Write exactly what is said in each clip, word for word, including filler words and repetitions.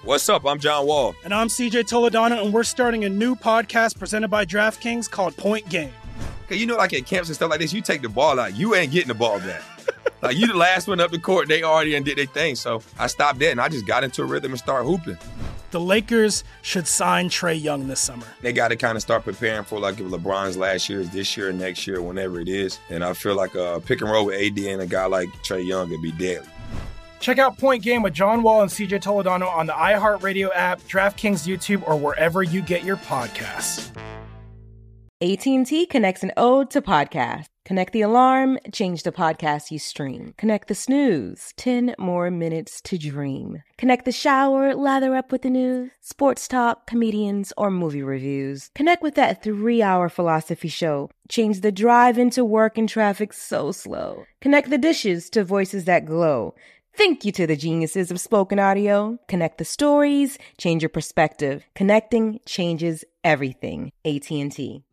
What's up? I'm John Wall. And I'm C J Toledano, and we're starting a new podcast presented by DraftKings called Point Game. Okay, you know, like at camps and stuff like this, you take the ball out, you ain't getting the ball back. Like, you the last one up the court, they already did their thing. So I stopped that, and I just got into a rhythm and started hooping. The Lakers should sign Trae Young this summer. They got to kind of start preparing for, like, if LeBron's last year is this year, next year, whenever it is. And I feel like a pick and roll with A D and a guy like Trae Young would be deadly. Check out Point Game with John Wall and C J Toledano on the iHeartRadio app, DraftKings YouTube, or wherever you get your podcasts. A T and T connects an ode to podcasts. Connect the alarm, change the podcast you stream. Connect the snooze, ten more minutes to dream. Connect the shower, lather up with the news, sports talk, comedians, or movie reviews. Connect with that three-hour philosophy show. Change the drive into work and traffic so slow. Connect the dishes to voices that glow. Thank you to the geniuses of spoken audio. Connect the stories, change your perspective. Connecting changes everything. A T and T.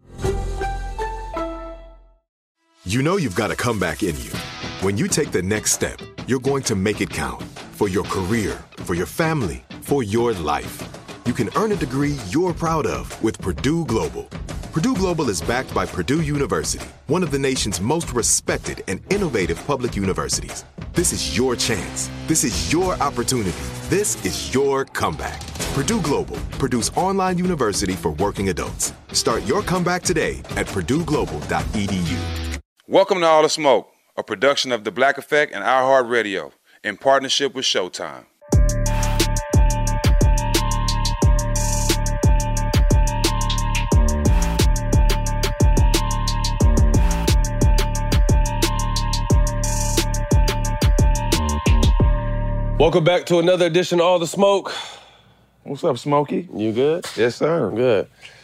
You know you've got a comeback in you. When you take the next step, you're going to make it count. For your career, for your family, for your life. You can earn a degree you're proud of with Purdue Global. Purdue Global is backed by Purdue University, one of the nation's most respected and innovative public universities. This is your chance. This is your opportunity. This is your comeback. Purdue Global, Purdue's online university for working adults. Start your comeback today at purdue global dot e d u. Welcome to All the Smoke, a production of The Black Effect and iHeartRadio in partnership with Showtime. Welcome back to another edition of All the Smoke. What's up, Smokey? You good? Yes, sir. Good.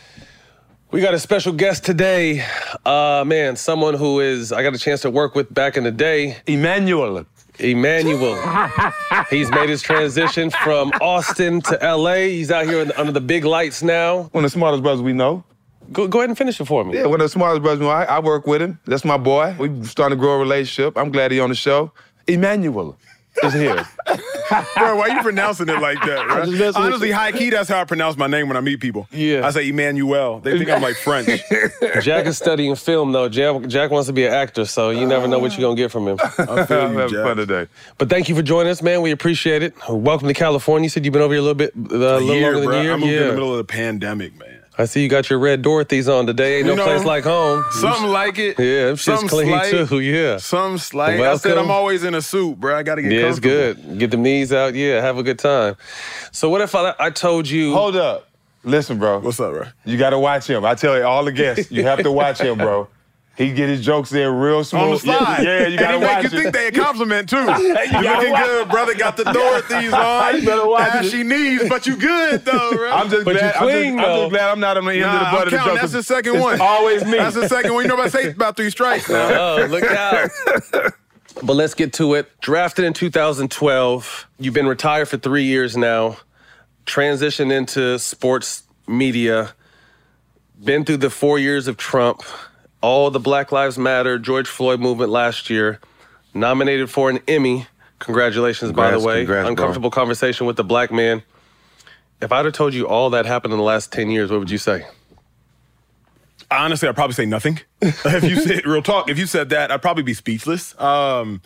We got a special guest today. Uh, man, someone who is, I got a chance to work with back in the day. Emmanuel. Emmanuel. He's made his transition from Austin to L A. He's out here under the big lights now. One of the smartest brothers we know. Go, go ahead and finish it for me. Yeah, one of the smartest brothers we know. I, I work with him. That's my boy. We're starting to grow a relationship. I'm glad he's on the show. Emmanuel is here. Bro, why are you pronouncing it like that, bro? Honestly, high-key, that's how I pronounce my name when I meet people. Yeah. I say Emmanuel. They think I'm like French. Jack is studying film, though. Jack, Jack wants to be an actor, so you never know what you're going to get from him. I feel you, Have Jack. fun today. But thank you for joining us, man. We appreciate it. Welcome to California. You said you've been over here a little bit, uh, a little year, longer than bro. a year. I moved yeah. in the middle of the pandemic, man. I see you got your red Dorothy's on today. Ain't no You know, place like home. Something like it. Yeah, them shit's Something clean slight. too. Yeah. Some slight. Welcome. I said I'm always in a suit, bro. I got to get Yeah, it's comfortable. good. Get the knees out. Yeah, have a good time. So what if I, I told you? Hold up. Listen, bro. What's up, bro? You got to watch him. I tell you, all the guests, you have to watch him, bro. He get his jokes in real smooth. On the slide. Yeah, yeah, you got to And he watch make you it. think they a compliment, too. You gotta looking watch good, brother. Got the Dorothy's on. You better watch it. Ashy knees, but you good, though, bro. I'm just But you glad. I'm, clean, just, I'm though. just glad I'm not on the end Nah, of the I'm butt of the counting. joke. That's the second It's one. always me. That's the second one. You know about say about three strikes now. Oh, look out. But let's get to it. Drafted in two thousand twelve. You've been retired for three years now. Transitioned into sports media. Been through the four years of Trump. All the Black Lives Matter, George Floyd movement last year. Nominated for an Emmy. Congratulations, by Congrats, the way. congrats, bro. Uncomfortable conversation with the black man. If I'd have told you all that happened in the last ten years, what would you say? Honestly, I'd probably say nothing. If you said real talk, if you said that, I'd probably be speechless. Um,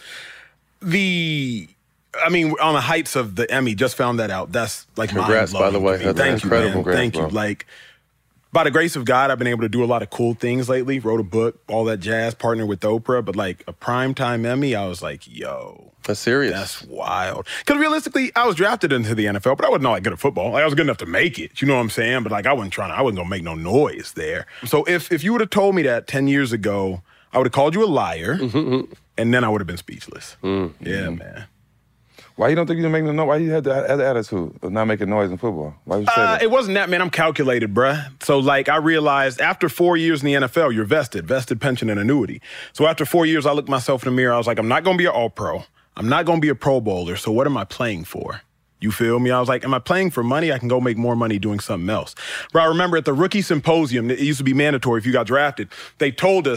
the, I mean, on the heights of the Emmy, just found that out. That's like Congrats, by the mind-blowing way. to me. That's Thank you, incredible. man. Thank you. Congrats, bro. Like, by the grace of God, I've been able to do a lot of cool things lately. Wrote a book, all that jazz, partnered with Oprah. But like a primetime Emmy, I was like, yo, That's serious. that's wild. Because realistically, I was drafted into the N F L, but I wasn't like good at football. Like I was good enough to make it. You know what I'm saying? But like I wasn't trying to, I wasn't gonna make no noise there. So if if you would have told me that ten years ago, I would have called you a liar, Mm-hmm. and then I would have been speechless. Mm. Yeah, man. Why you don't think you can make no noise? Why you had the, had the attitude of not making noise in football? Why you say Uh, that? it wasn't that, man. I'm calculated, bruh. So, like, I realized after four years in the N F L, you're vested, vested pension and annuity. So after four years, I looked myself in the mirror. I was like, I'm not going to be an all-pro. I'm not going to be a Pro Bowler. So what am I playing for? You feel me? I was like, am I playing for money? I can go make more money doing something else. Bro, I remember at the rookie symposium, it used to be mandatory if you got drafted, they told us,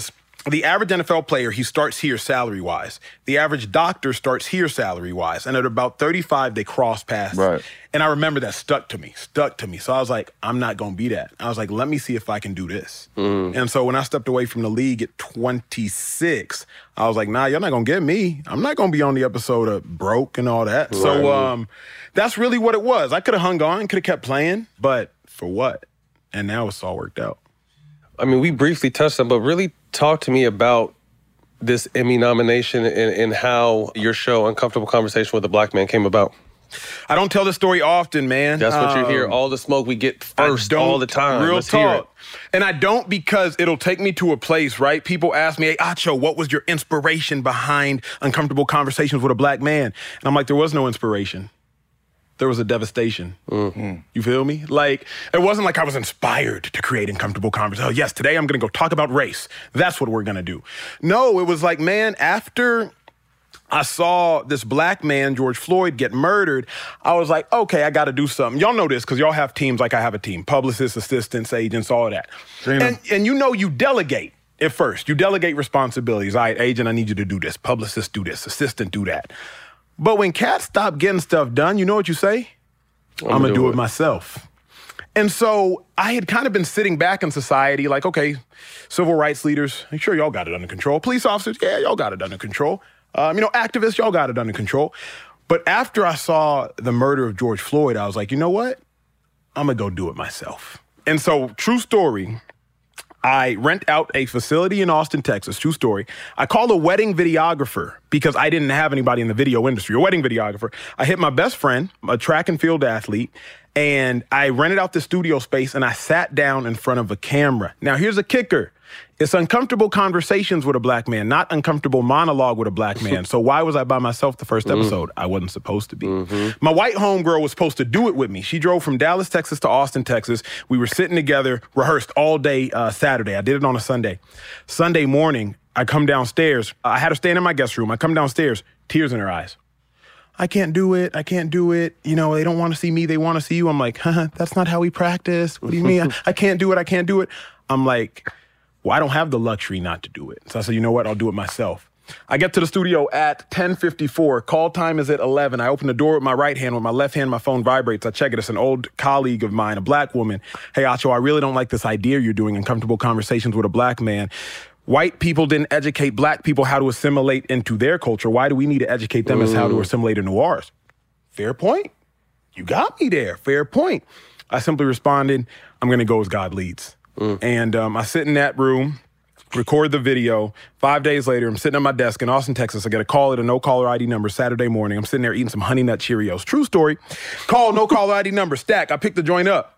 the average N F L player, he starts here salary-wise. The average doctor starts here salary-wise. And at about thirty-five, they cross paths. Right. And I remember that stuck to me, stuck to me. So I was like, I'm not going to be that. I was like, let me see if I can do this. Mm. And so when I stepped away from the league at twenty-six, I was like, nah, you're not going to get me. I'm not going to be on the episode of Broke and all that. Right. So um, that's really what it was. I could have hung on, could have kept playing, but for what? And now it's all worked out. I mean, we briefly touched on, but really talk to me about this Emmy nomination and, and how your show, Uncomfortable Conversation with a Black Man, came about. I don't tell this story often, man. That's what um, you hear. All the smoke we get first all the time. Real Let's talk. Hear it. And I don't because it'll take me to a place, right? People ask me, hey, Acho, what was your inspiration behind Uncomfortable Conversations with a Black Man? And I'm like, there was no inspiration. There was a devastation. Mm-hmm. You feel me? Like, it wasn't like I was inspired to create Uncomfortable Conversations. Oh, yes, today I'm going to go talk about race. That's what we're going to do. No, it was like, man, after I saw this black man, George Floyd, get murdered, I was like, okay, I got to do something. Y'all know this because y'all have teams like I have a team. Publicists, assistants, agents, all of that. And, and you know you delegate at first. You delegate responsibilities. All right, agent, I need you to do this. Publicist, do this. Assistant, do that. But when cats stop getting stuff done, you know what you say? I'm, I'm going to do it. it myself. And so I had kind of been sitting back in society like, okay, civil rights leaders, I'm sure y'all got it under control. Police officers, yeah, y'all got it under control. Um, you know, activists, y'all got it under control. But after I saw the murder of George Floyd, I was like, you know what? I'm going to go do it myself. And so, true story, I rent out a facility in Austin, Texas, true story. I called a wedding videographer because I didn't have anybody in the video industry, a wedding videographer. I hit my best friend, a track and field athlete, and I rented out the studio space and I sat down in front of a camera. Now, here's a kicker. It's Uncomfortable Conversations with a Black Man, not Uncomfortable Monologue with a Black Man. So why was I by myself the first episode? Mm. I wasn't supposed to be. Mm-hmm. My white homegirl was supposed to do it with me. She drove from Dallas, Texas to Austin, Texas. We were sitting together, rehearsed all day uh, Saturday. I did it on a Sunday. Sunday morning, I come downstairs. I had her staying in my guest room. I come downstairs, tears in her eyes. I can't do it. I can't do it. You know, they don't want to see me. They want to see you. I'm like, huh, that's not how we practice. What do you mean? I, I can't do it. I can't do it. I'm like, well, I don't have the luxury not to do it. So I said, you know what? I'll do it myself. I get to the studio at ten fifty-four. Call time is at eleven. I open the door with my right hand. With my left hand, my phone vibrates. I check it. It's an old colleague of mine, a black woman. Hey, Acho, I really don't like this idea you're doing, Uncomfortable Conversations with a Black Man. White people didn't educate black people how to assimilate into their culture. Why do we need to educate them mm. as how to assimilate into ours? Fair point. You got me there. Fair point. I simply responded, I'm going to go as God leads. Mm. And um, I sit in that room, record the video. Five days later, I'm sitting at my desk in Austin, Texas. I get a call at a no-caller I D number Saturday morning. I'm sitting there eating some Honey Nut Cheerios. True story. Call, no-caller I D number, stack. I pick the joint up.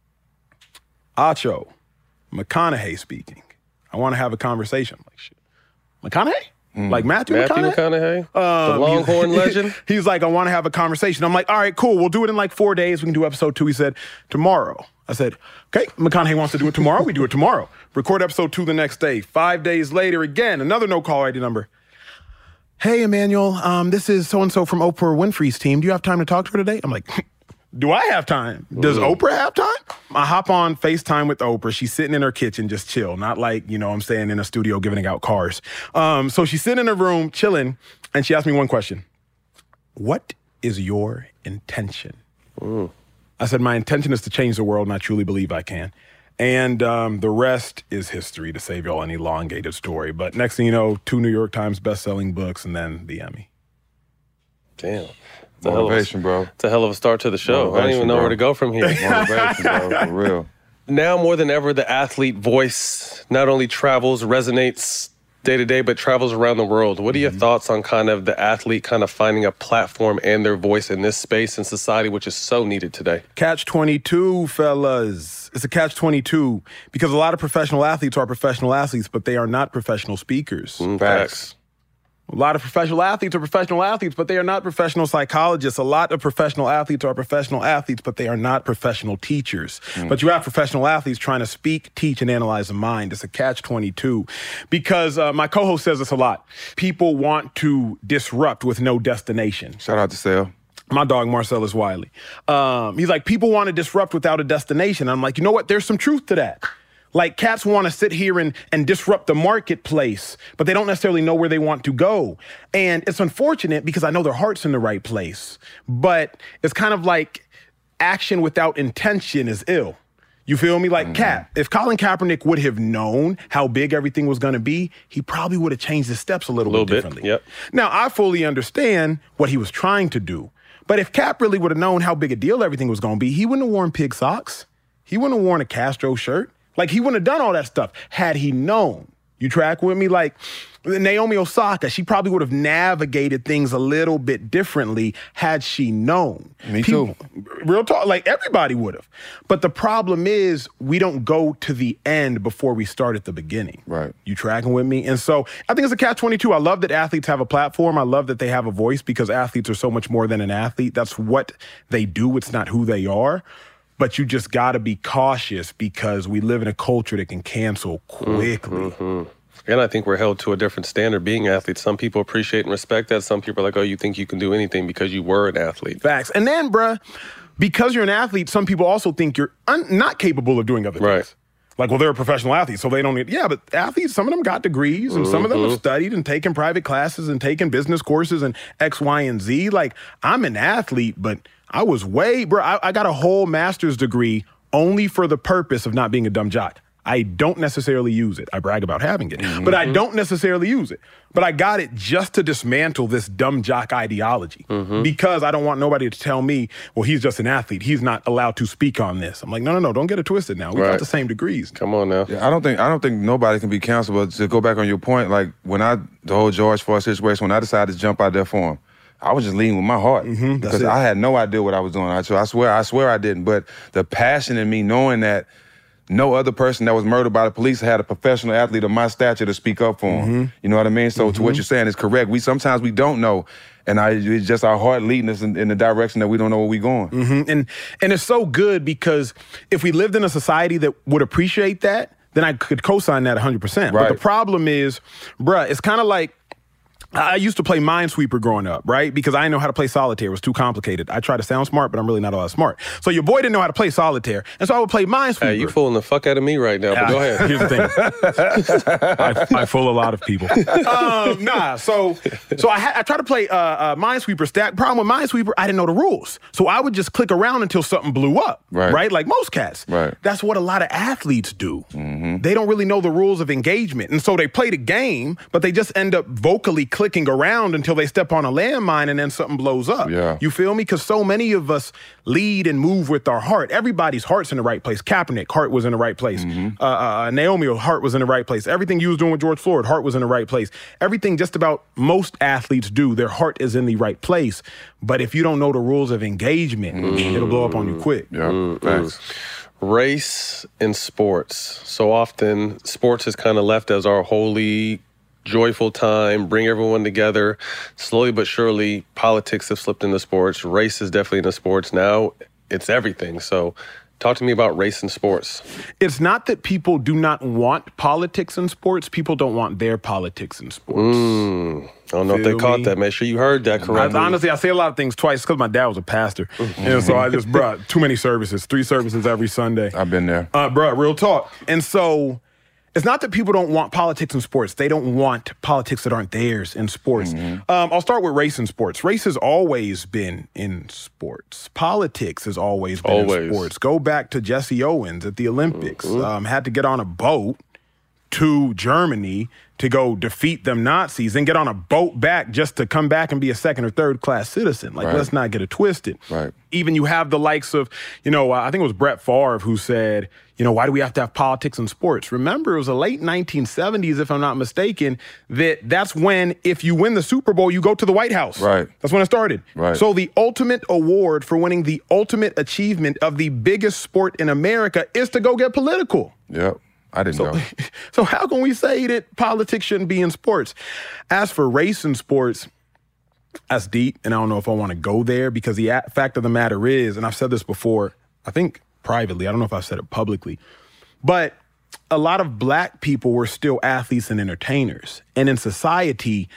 Acho, McConaughey speaking. I want to have a conversation. I'm like, shit. McConaughey? Mm. Like Matthew, Matthew McConaughey? McConaughey? Um, the Longhorn legend? He's like, I want to have a conversation. I'm like, all right, cool. We'll do it in like four days. We can do episode two. He said, tomorrow. I said, okay, McConaughey wants to do it tomorrow. We do it tomorrow. Record episode two the next day. Five days later, again, another no-caller I D number. Hey, Emmanuel, um, this is so-and-so from Oprah Winfrey's team. Do you have time to talk to her today? I'm like, do I have time? Does mm. Oprah have time? I hop on FaceTime with Oprah. She's sitting in her kitchen, just chill. Not like, you know, I'm staying in a studio giving out cars. Um, so she's sitting in her room, chilling, and she asked me one question. What is your intention? Mm. I said, my intention is to change the world, and I truly believe I can. And um, the rest is history, to save y'all an elongated story. But next thing you know, two New York Times best-selling books, and then the Emmy. Damn. It's Motivation, a bro. It's a hell of a start to the show. Motivation, I don't even know bro. where to go from here. Motivation, bro, for real. Now more than ever, the athlete voice not only travels, resonates day to day, but travels around the world. What are your mm-hmm. thoughts on kind of the athlete kind of finding a platform and their voice in this space and society, which is so needed today? catch twenty-two, fellas. It's a catch twenty-two because a lot of professional athletes are professional athletes, but they are not professional speakers. Mm, facts. A lot of professional athletes are professional athletes, but they are not professional psychologists. A lot of professional athletes are professional athletes, but they are not professional teachers. Mm. But you have professional athletes trying to speak, teach, and analyze the mind. It's a catch twenty-two because uh, my co-host says this a lot. People want to disrupt with no destination. Shout out to Sale. My dog, Marcellus Wiley. Um, he's like, people want to disrupt without a destination. I'm like, you know what? There's some truth to that. Like, cats want to sit here and, and disrupt the marketplace, but they don't necessarily know where they want to go. And it's unfortunate because I know their heart's in the right place, but it's kind of like action without intention is ill. You feel me? Like, mm-hmm. Cap, if Colin Kaepernick would have known how big everything was going to be, he probably would have changed his steps a little, a little bit differently. Yep. Now, I fully understand what he was trying to do, but if Cap really would have known how big a deal everything was going to be, he wouldn't have worn pig socks. He wouldn't have worn a Castro shirt. Like, he wouldn't have done all that stuff had he known. You track with me? Like, Naomi Osaka, she probably would have navigated things a little bit differently had she known. Me People, too. Real talk, like, everybody would have. But the problem is we don't go to the end before we start at the beginning. Right. You tracking with me? And so I think it's a catch twenty-two. I love that athletes have a platform. I love that they have a voice because athletes are so much more than an athlete. That's what they do. It's not who they are. But you just got to be cautious because we live in a culture that can cancel quickly. Mm-hmm. And I think we're held to a different standard being athletes. Some people appreciate and respect that. Some people are like, oh, you think you can do anything because you were an athlete. Facts. And then, bruh, because you're an athlete, some people also think you're un- not capable of doing other things. Right. Like, well, they're a professional athlete, so they don't need... Yeah, but athletes, some of them got degrees, and mm-hmm. some of them have studied and taken private classes and taken business courses and X, Y, and Z. Like, I'm an athlete, but I was way... Bro, I, I got a whole master's degree only for the purpose of not being a dumb jock. I don't necessarily use it. I brag about having it, mm-hmm. but I don't necessarily use it. But I got it just to dismantle this dumb jock ideology mm-hmm. because I don't want nobody to tell me, well, he's just an athlete. He's not allowed to speak on this. I'm like, no, no, no, don't get it twisted now. We right. got the same degrees. Come on now. Yeah, I don't think I don't think nobody can be canceled. But to go back on your point, like when I, the whole George Floyd situation, when I decided to jump out there for him, I was just leading with my heart mm-hmm, because I had no idea what I was doing. So I swear, I swear I didn't. But the passion in me knowing that no other person that was murdered by the police had a professional athlete of my stature to speak up for him. Mm-hmm. You know what I mean? So mm-hmm. to what you're saying is correct. We sometimes we don't know, and I, it's just our heart leading us in, in the direction that we don't know where we're going. Mm-hmm. And and it's so good because if we lived in a society that would appreciate that, then I could co-sign that one hundred percent. Right. But the problem is, bruh, it's kind of like, I used to play Minesweeper growing up, right? Because I didn't know how to play solitaire. It was too complicated. I try to sound smart, but I'm really not all that smart. So your boy didn't know how to play solitaire, and so I would play Minesweeper. Hey, you fooling the fuck out of me right now, but go ahead. Here's the thing. I, I fool a lot of people. Um, nah, so so I, ha- I tried to play uh, uh, Minesweeper stack. Problem with Minesweeper, I didn't know the rules. So I would just click around until something blew up, right? right? Like most cats. Right. That's what a lot of athletes do. Mm-hmm. They don't really know the rules of engagement, and so they play the game, but they just end up vocally clicking around until they step on a landmine and then something blows up. Yeah. You feel me? Because so many of us lead and move with our heart. Everybody's heart's in the right place. Kaepernick, heart was in the right place. Mm-hmm. Uh, uh, Naomi, heart was in the right place. Everything you was doing with George Floyd, heart was in the right place. Everything just about most athletes do, their heart is in the right place. But if you don't know the rules of engagement, mm-hmm. it'll blow up on you quick. Yeah, mm-hmm. thanks. Race in sports. So often, sports is kind of left as our holy joyful time, bring everyone together. Slowly but surely, politics have slipped into sports. Race is definitely into sports. Now it's everything. So talk to me about race in sports. It's not that people do not want politics in sports. People don't want their politics in sports. Mm, I don't know Feel if they me? caught that. Make sure you heard that correctly. I, honestly, I say a lot of things twice because my dad was a pastor. Mm-hmm. And so I just, bruh, too many services, three services every Sunday. I've been there. Uh, bruh, real talk. And so it's not that people don't want politics in sports. They don't want politics that aren't theirs in sports. Mm-hmm. Um, I'll start with race in sports. Race has always been in sports. Politics has always been always. in sports. Go back to Jesse Owens at the Olympics. Mm-hmm. Um, had to get on a boat to Germany to go defeat them Nazis, then get on a boat back just to come back and be a second or third class citizen. Like, right. let's not get it twisted. Right. Even you have the likes of, you know, uh, I think it was Brett Favre who said, you know, why do we have to have politics in sports? Remember, it was the late nineteen seventies, if I'm not mistaken, that that's when if you win the Super Bowl, you go to the White House. Right. That's when it started. Right. So the ultimate award for winning the ultimate achievement of the biggest sport in America is to go get political. Yep. I didn't so, know. So how can we say that politics shouldn't be in sports? As for race in sports, that's deep, and I don't know if I want to go there because the fact of the matter is, and I've said this before, I think privately, I don't know if I've said it publicly, but a lot of black people were still athletes and entertainers. And in society,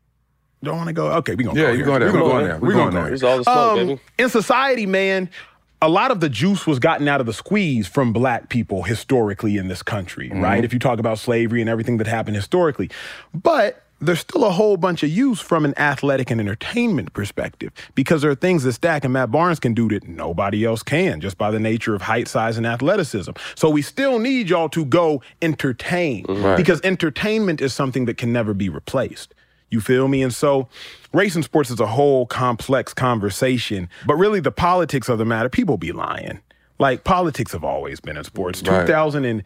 don't want to go, okay, we're going to yeah, go you're going there. We're going there. We're going there. Here's all the smoke, um, baby. In society, man, a lot of the juice was gotten out of the squeeze from black people historically in this country, mm-hmm. right? If you talk about slavery and everything that happened historically. But there's still a whole bunch of use from an athletic and entertainment perspective because there are things that Stack and Matt Barnes can do that nobody else can just by the nature of height, size, and athleticism. So we still need y'all to go entertain right. because entertainment is something that can never be replaced. You feel me? And so race in sports is a whole complex conversation, but really the politics of the matter, people be lying. Like politics have always been in sports. Right. two thousand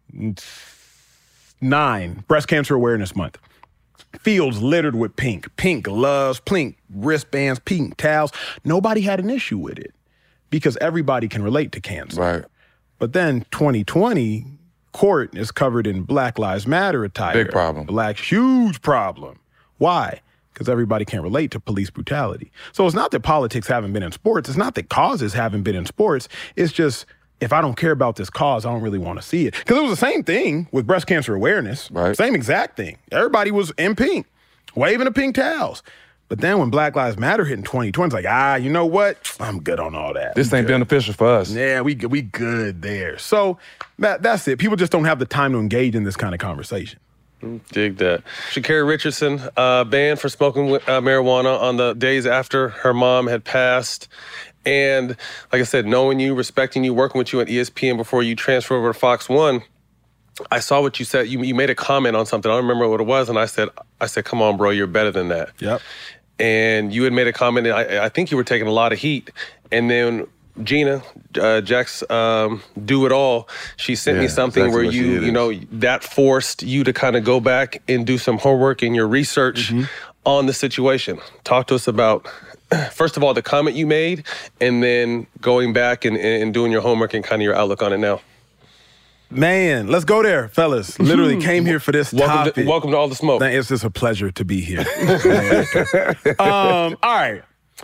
nine, Breast Cancer Awareness Month. Fields littered with pink, pink gloves, pink wristbands, pink towels. Nobody had an issue with it because everybody can relate to cancer. Right. But then twenty twenty, court is covered in Black Lives Matter attire. Big problem. Black, huge problem. Why? Because everybody can't relate to police brutality. So it's not that politics haven't been in sports. It's not that causes haven't been in sports. It's just, if I don't care about this cause, I don't really want to see it. Because it was the same thing with breast cancer awareness. Right. Same exact thing. Everybody was in pink, waving the pink towels. But then when Black Lives Matter hit in twenty twenty, it's like, ah, you know what? I'm good on all that. This we ain't good. beneficial for us. Yeah, we we good there. So that, that's it. People just don't have the time to engage in this kind of conversation. Dig that. Sha'Carri Richardson, uh, banned for smoking uh, marijuana on the days after her mom had passed. And like I said, knowing you, respecting you, working with you at E S P N before you transfer over to Fox One, I saw what you said. You, you made a comment on something. I don't remember what it was. And I said, I said, come on, bro, you're better than that. Yep. And you had made a comment, and I, I think you were taking a lot of heat. And then Gina, uh, Jack's um, Do It All, she sent yeah, me something exactly where you, you know, that forced you to kind of go back and do some homework in your research mm-hmm. on the situation. Talk to us about, first of all, the comment you made, and then going back and, and doing your homework and kind of your outlook on it now. Man, let's go there, fellas. Literally came here for this welcome topic. To, welcome to All the Smoke. Man, it's just a pleasure to be here. um, all right.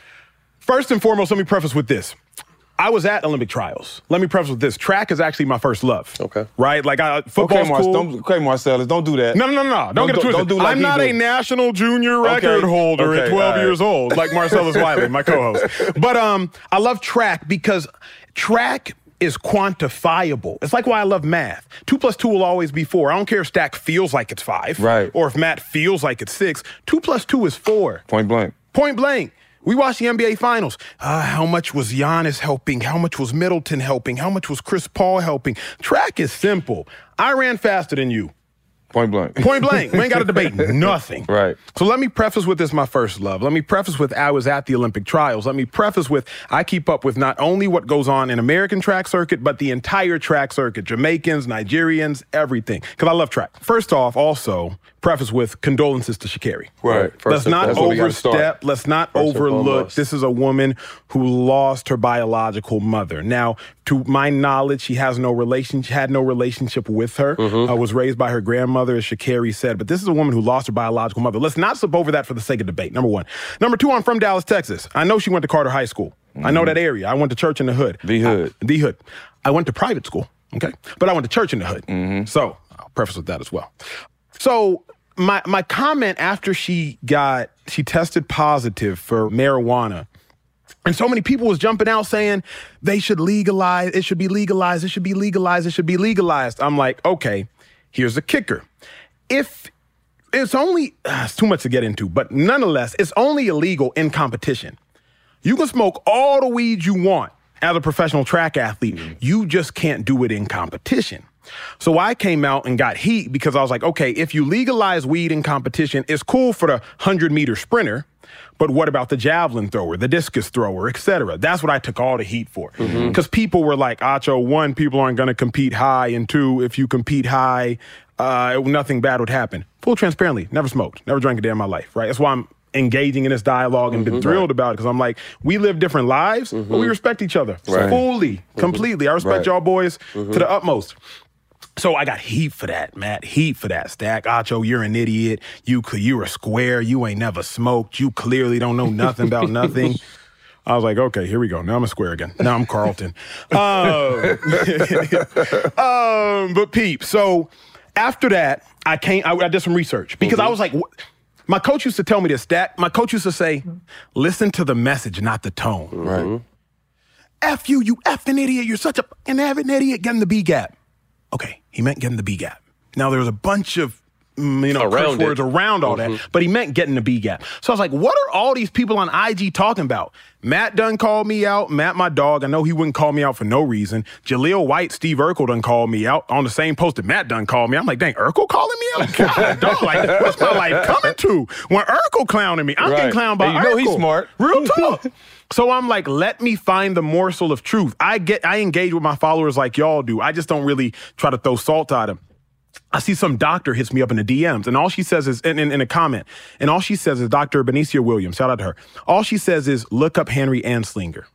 First and foremost, let me preface with this. I was at Olympic trials. Let me preface with this. Track is actually my first love. Okay. Right? Like, I, football's okay, cool. Don't, okay, Marcellus, don't do that. No, no, no, no. Don't, don't get it twisted. Don't do like I'm not do. a national junior record okay. holder okay. at twelve right. years old, like Marcellus Wiley, my co-host. But um, I love track because track is quantifiable. It's like why I love math. Two plus two will always be four. I don't care if Stack feels like it's five. Right. Or if Matt feels like it's six. Two plus two is four. Point blank. Point blank. We watched the N B A Finals. Uh, how much was Giannis helping? How much was Middleton helping? How much was Chris Paul helping? Track is simple. I ran faster than you. Point blank. Point blank. We ain't got to debate nothing. Right. So let me preface with this, my first love. Let me preface with I was at the Olympic trials. Let me preface with I keep up with not only what goes on in American track circuit, but the entire track circuit. Jamaicans, Nigerians, everything. Because I love track. First off, also, preface with condolences to Sha'Carri. Right. Let's not overstep. Let's not First overlook. This is a woman who lost her biological mother. Now, to my knowledge, she has no relation. She had no relationship with her. Mm-hmm. Uh, was raised by her grandmother, as Sha'Carri said. But this is a woman who lost her biological mother. Let's not slip over that for the sake of debate. Number one. Number two, I'm from Dallas, Texas. I know she went to Carter High School. Mm-hmm. I know that area. I went to church in the hood. The hood. I, the hood. I went to private school. Okay, but I went to church in the hood. Mm-hmm. So I'll preface with that as well. So. My my comment after she got, she tested positive for marijuana, and so many people was jumping out saying they should legalize, it should be legalized, it should be legalized, it should be legalized. I'm like, okay, here's the kicker. If it's only, uh, it's too much to get into, but nonetheless, it's only illegal in competition. You can smoke all the weed you want as a professional track athlete. Mm-hmm. You just can't do it in competition. So I came out and got heat because I was like, okay, if you legalize weed in competition, it's cool for the hundred-meter sprinter, but what about the javelin thrower, the discus thrower, et cetera? That's what I took all the heat for. Because mm-hmm. people were like, Acho, one, people aren't going to compete high, and two, if you compete high, uh, nothing bad would happen. Full transparently, never smoked, never drank a day in my life, right? That's why I'm engaging in this dialogue and mm-hmm, been thrilled right. about it because I'm like, we live different lives, mm-hmm. but we respect each other right. fully, mm-hmm. completely. I respect right. y'all boys mm-hmm. to the utmost. So I got heat for that, Matt. Heat for that, Stack. Acho, you're an idiot. You you're a square. You ain't never smoked. You clearly don't know nothing about nothing. I was like, okay, here we go. Now I'm a square again. Now I'm Carlton. um, um, but peep. So after that, I came. I, I did some research because mm-hmm. I was like, what? My coach used to tell me this, Stack. My coach used to say, listen to the message, not the tone. Right. F you, you effing idiot. You're such a an avid idiot. Get in the B gap. Okay, he meant get in the B gap. Now, there was a bunch of mm, you know, around curse words it. around all Mm-hmm. that, but he meant getting the B gap. So I was like, what are all these people on I G talking about? Matt done called me out. Matt, my dog, I know he wouldn't call me out for no reason. Jaleel White, Steve Urkel done called me out on the same post that Matt done called me. I'm like, dang, Urkel calling me out? God, dog, like, what's my life coming to? When Urkel clowning me, I'm Right. getting clowned by And you Urkel. know he's smart. Real talk. So I'm like, let me find the morsel of truth. I get, I engage with my followers like y'all do. I just don't really try to throw salt at them. I see some doctor hits me up in the D Ms, and all she says is, in, in, in a comment, and all she says is, Doctor Benicia Williams, shout out to her. All she says is, look up Henry Anslinger.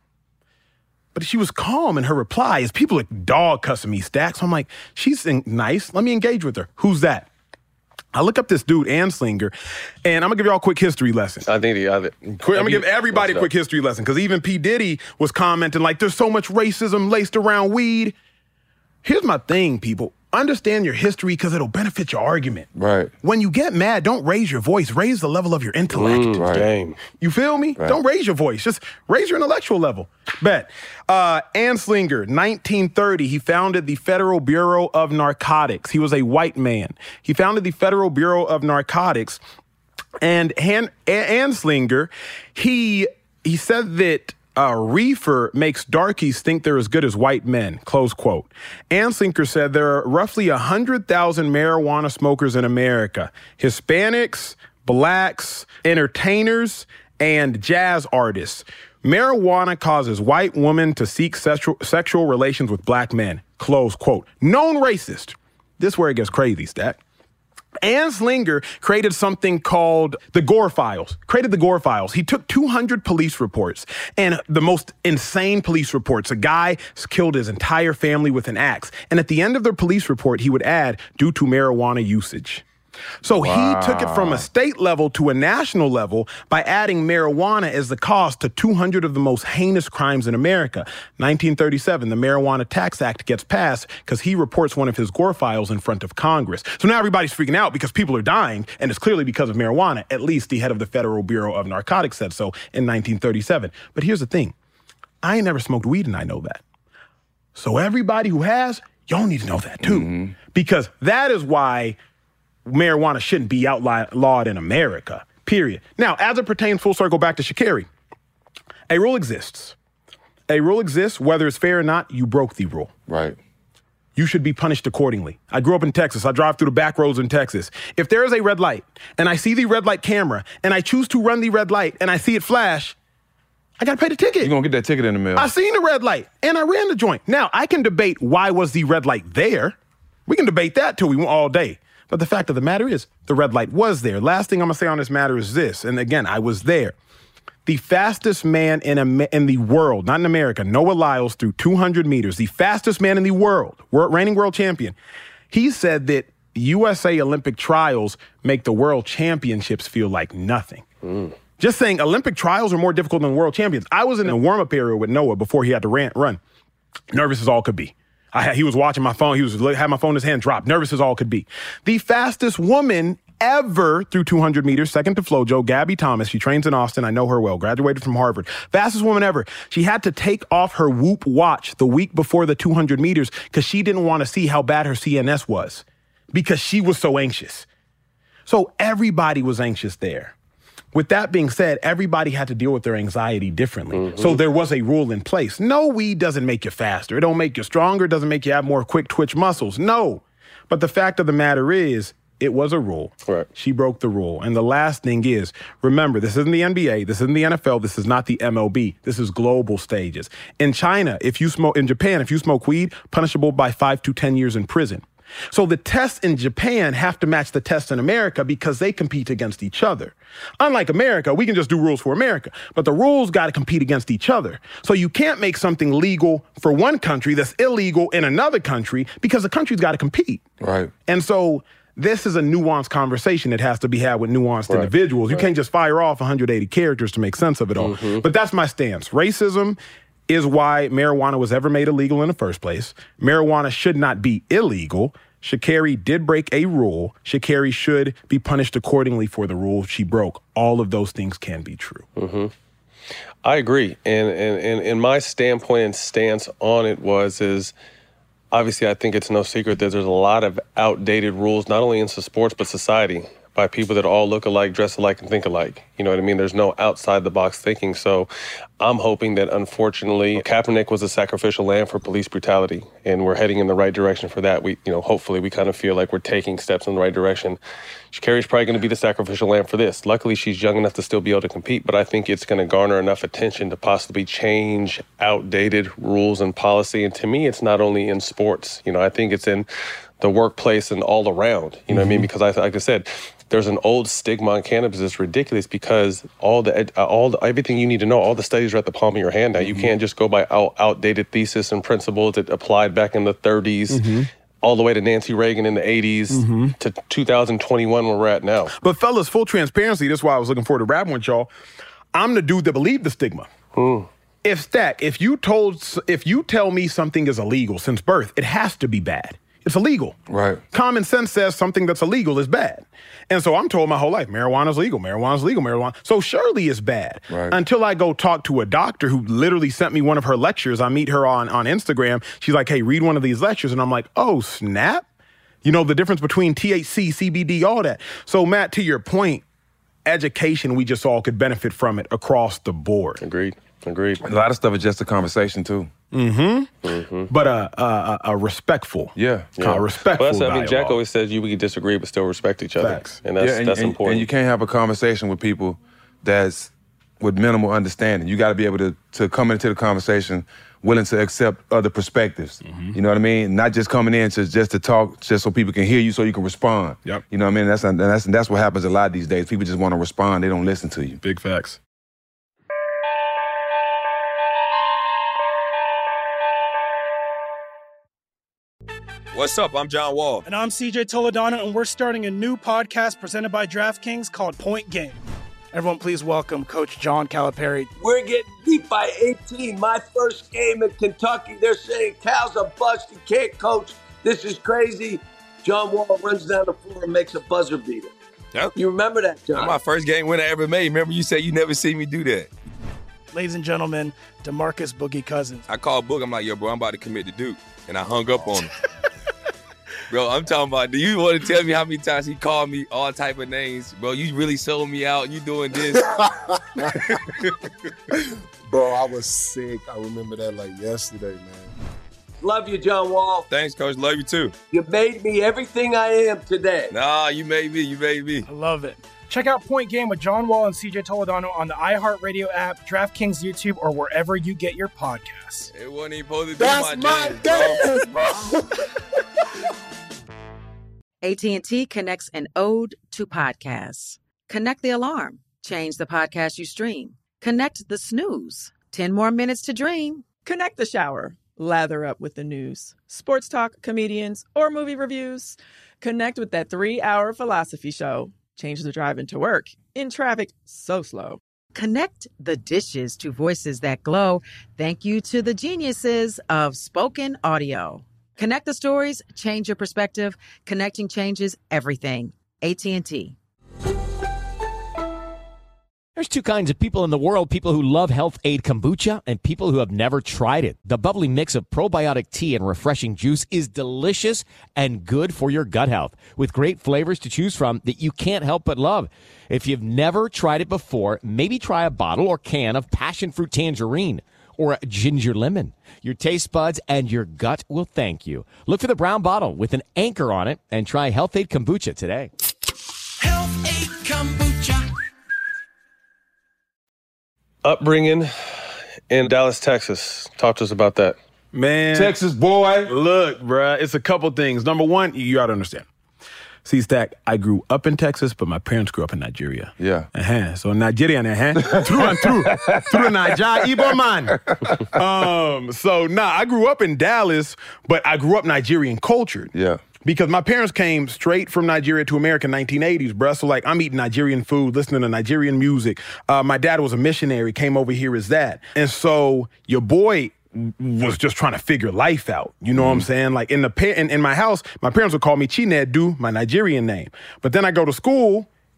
But she was calm in her reply as people like dog cussing me, Stacks. So I'm like, she's nice. Let me engage with her. Who's that? I look up this dude, Anslinger, and I'm going to give y'all a quick history lesson. I think the other. Quick, I'm going to give everybody a quick history lesson, because even P. Diddy was commenting like, there's so much racism laced around weed. Here's my thing, people. Understand your history because it'll benefit your argument. Right. When you get mad, don't raise your voice. Raise the level of your intellect. Mm, Right. Dang. You feel me? Right. Don't raise your voice. Just raise your intellectual level. Bet. Uh, Anslinger, nineteen thirty, he founded the Federal Bureau of Narcotics. He was a white man. He founded the Federal Bureau of Narcotics. And Han- A- Anslinger, he he said that Uh, reefer makes darkies think they're as good as white men, close quote. Anslinger said there are roughly one hundred thousand marijuana smokers in America. Hispanics, blacks, entertainers, and jazz artists. Marijuana causes white women to seek sexual, sexual relations with black men, close quote. Known racist. This is where it gets crazy, Stack. Anslinger created something called the Gore Files, created the Gore Files. He took two hundred police reports, and the most insane police reports. A guy killed his entire family with an axe. And at the end of the police report, he would add, due to marijuana usage. So Wow. he took it from a state level to a national level by adding marijuana as the cause to two hundred of the most heinous crimes in America. nineteen thirty-seven, the Marijuana Tax Act gets passed because he reports one of his Gore files in front of Congress. So now everybody's freaking out because people are dying, and it's clearly because of marijuana. At least the head of the Federal Bureau of Narcotics said so in nineteen thirty-seven. But here's the thing. I ain't never smoked weed, and I know that. So everybody who has, y'all need to know that too. Mm-hmm. Because that is why marijuana shouldn't be outlawed in America, period. Now, as it pertains full circle back to Sha'Carri, a rule exists. A rule exists, whether it's fair or not, you broke the rule. Right. You should be punished accordingly. I grew up in Texas. I drive through the back roads in Texas. If there is a red light and I see the red light camera and I choose to run the red light and I see it flash, I got to pay the ticket. You're going to get that ticket in the mail. I seen the red light and I ran the joint. Now, I can debate why was the red light there. We can debate that till we want all day. But the fact of the matter is, the red light was there. Last thing I'm going to say on this matter is this, and again, I was there. The fastest man in, a, in the world, not in America, Noah Lyles threw two hundred meters, the fastest man in the world, world, reigning world champion. He said that U S A Olympic trials make the world championships feel like nothing. Mm. Just saying, Olympic trials are more difficult than world champions. I was in a warm-up area with Noah before he had to ran, run. Nervous as all could be. I had, he was watching my phone. He was had my phone in his hand dropped, nervous as all could be. The fastest woman ever through two hundred meters, second to FloJo, Gabby Thomas. She trains in Austin. I know her well. Graduated from Harvard. Fastest woman ever. She had to take off her Whoop watch the week before the two hundred meters because she didn't want to see how bad her C N S was because she was so anxious. So everybody was anxious there. With that being said, everybody had to deal with their anxiety differently. Mm-hmm. So there was a rule in place. No, weed doesn't make you faster. It don't make you stronger. It doesn't make you have more quick twitch muscles. No. But the fact of the matter is, it was a rule. Right. She broke the rule. And the last thing is, remember, this isn't the N B A. This isn't the N F L. This is not the M L B. This is global stages. In China, if you smoke, in Japan, if you smoke weed, punishable by five to ten years in prison. So the tests in Japan have to match the tests in America because they compete against each other. Unlike America, we can just do rules for America, but the rules got to compete against each other. So you can't make something legal for one country that's illegal in another country because the country's got to compete. Right. And so this is a nuanced conversation that has to be had with nuanced right. individuals. You right. can't just fire off one hundred eighty characters to make sense of it all. Mm-hmm. But that's my stance. Racism is why marijuana was ever made illegal in the first place. Marijuana should not be illegal. Sha'Carri did break a rule. Sha'Carri should be punished accordingly for the rule she broke. All of those things can be true. Mm-hmm. I agree. And, and, and, and my standpoint and stance on it was, is obviously I think it's no secret that there's a lot of outdated rules, not only in sports, but society, by people that all look alike, dress alike, and think alike. You know what I mean? There's no outside-the-box thinking. So I'm hoping that, unfortunately, Kaepernick was a sacrificial lamb for police brutality, and we're heading in the right direction for that. We, you know, hopefully we kind of feel like we're taking steps in the right direction. Carrie's probably going to be the sacrificial lamb for this. Luckily, she's young enough to still be able to compete, but I think it's going to garner enough attention to possibly change outdated rules and policy. And to me, it's not only in sports. You know, I think it's in the workplace and all around. You know mm-hmm. what I mean? Because, I, like I said, there's an old stigma on cannabis that's ridiculous, because all the all the, everything you need to know, all the studies are at the palm of your hand now. Mm-hmm. You can't just go by out, outdated thesis and principles that applied back in the thirties, mm-hmm. all the way to Nancy Reagan in the eighties, mm-hmm. to two thousand twenty-one where we're at now. But fellas, full transparency, that's why I was looking forward to rapping with y'all. I'm the dude that believed the stigma. Mm. If Stack, if you told, if you tell me something is illegal since birth, it has to be bad. It's illegal. Right. Common sense says something that's illegal is bad. And so I'm told my whole life, marijuana's legal, marijuana's legal, marijuana. So surely it's bad. Right. Until I go talk to a doctor who literally sent me one of her lectures. I meet her on, on Instagram. She's like, hey, read one of these lectures. And I'm like, oh, snap. You know, the difference between T H C, C B D, all that. So, Matt, to your point, education, we just all could benefit from it across the board. Agreed. Agreed. A lot of stuff is just a conversation, too. Mm-hmm. mm-hmm. But a, a, a respectful. Yeah. yeah. A respectful well, that's, I mean, Jack dialogue. always says you we can disagree but still respect each other. Facts. And that's, yeah, and, that's and, important. And you can't have a conversation with people that's with minimal understanding. You got to be able to, to come into the conversation willing to accept other perspectives. Mm-hmm. You know what I mean? Not just coming in to just to talk just so people can hear you so you can respond. Yep. You know what I mean? That's, that's, that's what happens a lot these days. People just want to respond. They don't listen to you. Big facts. What's up? I'm John Wall. And I'm C J Toledano, and we're starting a new podcast presented by DraftKings called Point Game. Everyone, please welcome Coach John Calipari. We're getting beat by eighteen. My first game in Kentucky, they're saying Cal's a bust. He can't coach. This is crazy. John Wall runs down the floor and makes a buzzer beater. Yep. You remember that, John? That's my first game win I ever made. Remember you said you never seen me do that. Ladies and gentlemen, DeMarcus Boogie Cousins. I called Boog. I'm like, yo, bro, I'm about to commit to Duke. And I hung up on him. Bro, I'm talking about, do you want to tell me how many times he called me all type of names? Bro, you really sold me out. You doing this. Bro, I was sick. I remember that like yesterday, man. Love you, John Wall. Thanks, Coach. Love you, too. You made me everything I am today. Nah, you made me. You made me. I love it. Check out Point Game with John Wall and C J Toledano on the iHeartRadio app, DraftKings YouTube, or wherever you get your podcasts. It wasn't even supposed to be That's my, my game, bro. A T and T connects an ode to podcasts. Connect the alarm. Change the podcast you stream. Connect the snooze. Ten more minutes to dream. Connect the shower. Lather up with the news. Sports talk, comedians, or movie reviews. Connect with that three-hour philosophy show. Change the drive into work. In traffic so slow. Connect the dishes to voices that glow. Thank you to the geniuses of spoken audio. Connect the stories, change your perspective. Connecting changes everything. A T and T. There's two kinds of people in the world, people who love Health Aid Kombucha and people who have never tried it. The bubbly mix of probiotic tea and refreshing juice is delicious and good for your gut health, with great flavors to choose from that you can't help but love. If you've never tried it before, maybe try a bottle or can of passion fruit tangerine or a ginger lemon. Your taste buds and your gut will thank you. Look for the brown bottle with an anchor on it and try Health Aid Kombucha today. Health Aid Kombucha. Upbringing in Dallas, Texas. Talk to us about that. Man. Texas boy. Look, bruh, it's a couple things. Number one, you got to understand. See, Stack, I grew up in Texas, but my parents grew up in Nigeria. Yeah. Uh-huh. So Nigerian, uh-huh. Through and through. Through Nigeria, Igbo man. Um, so, nah, I grew up in Dallas, but I grew up Nigerian cultured. Yeah. Because my parents came straight from Nigeria to America in the nineteen eighties, bruh. So, like, I'm eating Nigerian food, listening to Nigerian music. Uh, my dad was a missionary, came over here as that. And so your boy was just trying to figure life out. You know mm. what I'm saying? Like, in the pa- in, in my house, my parents would call me Chinedu, my Nigerian name. But then I go to school,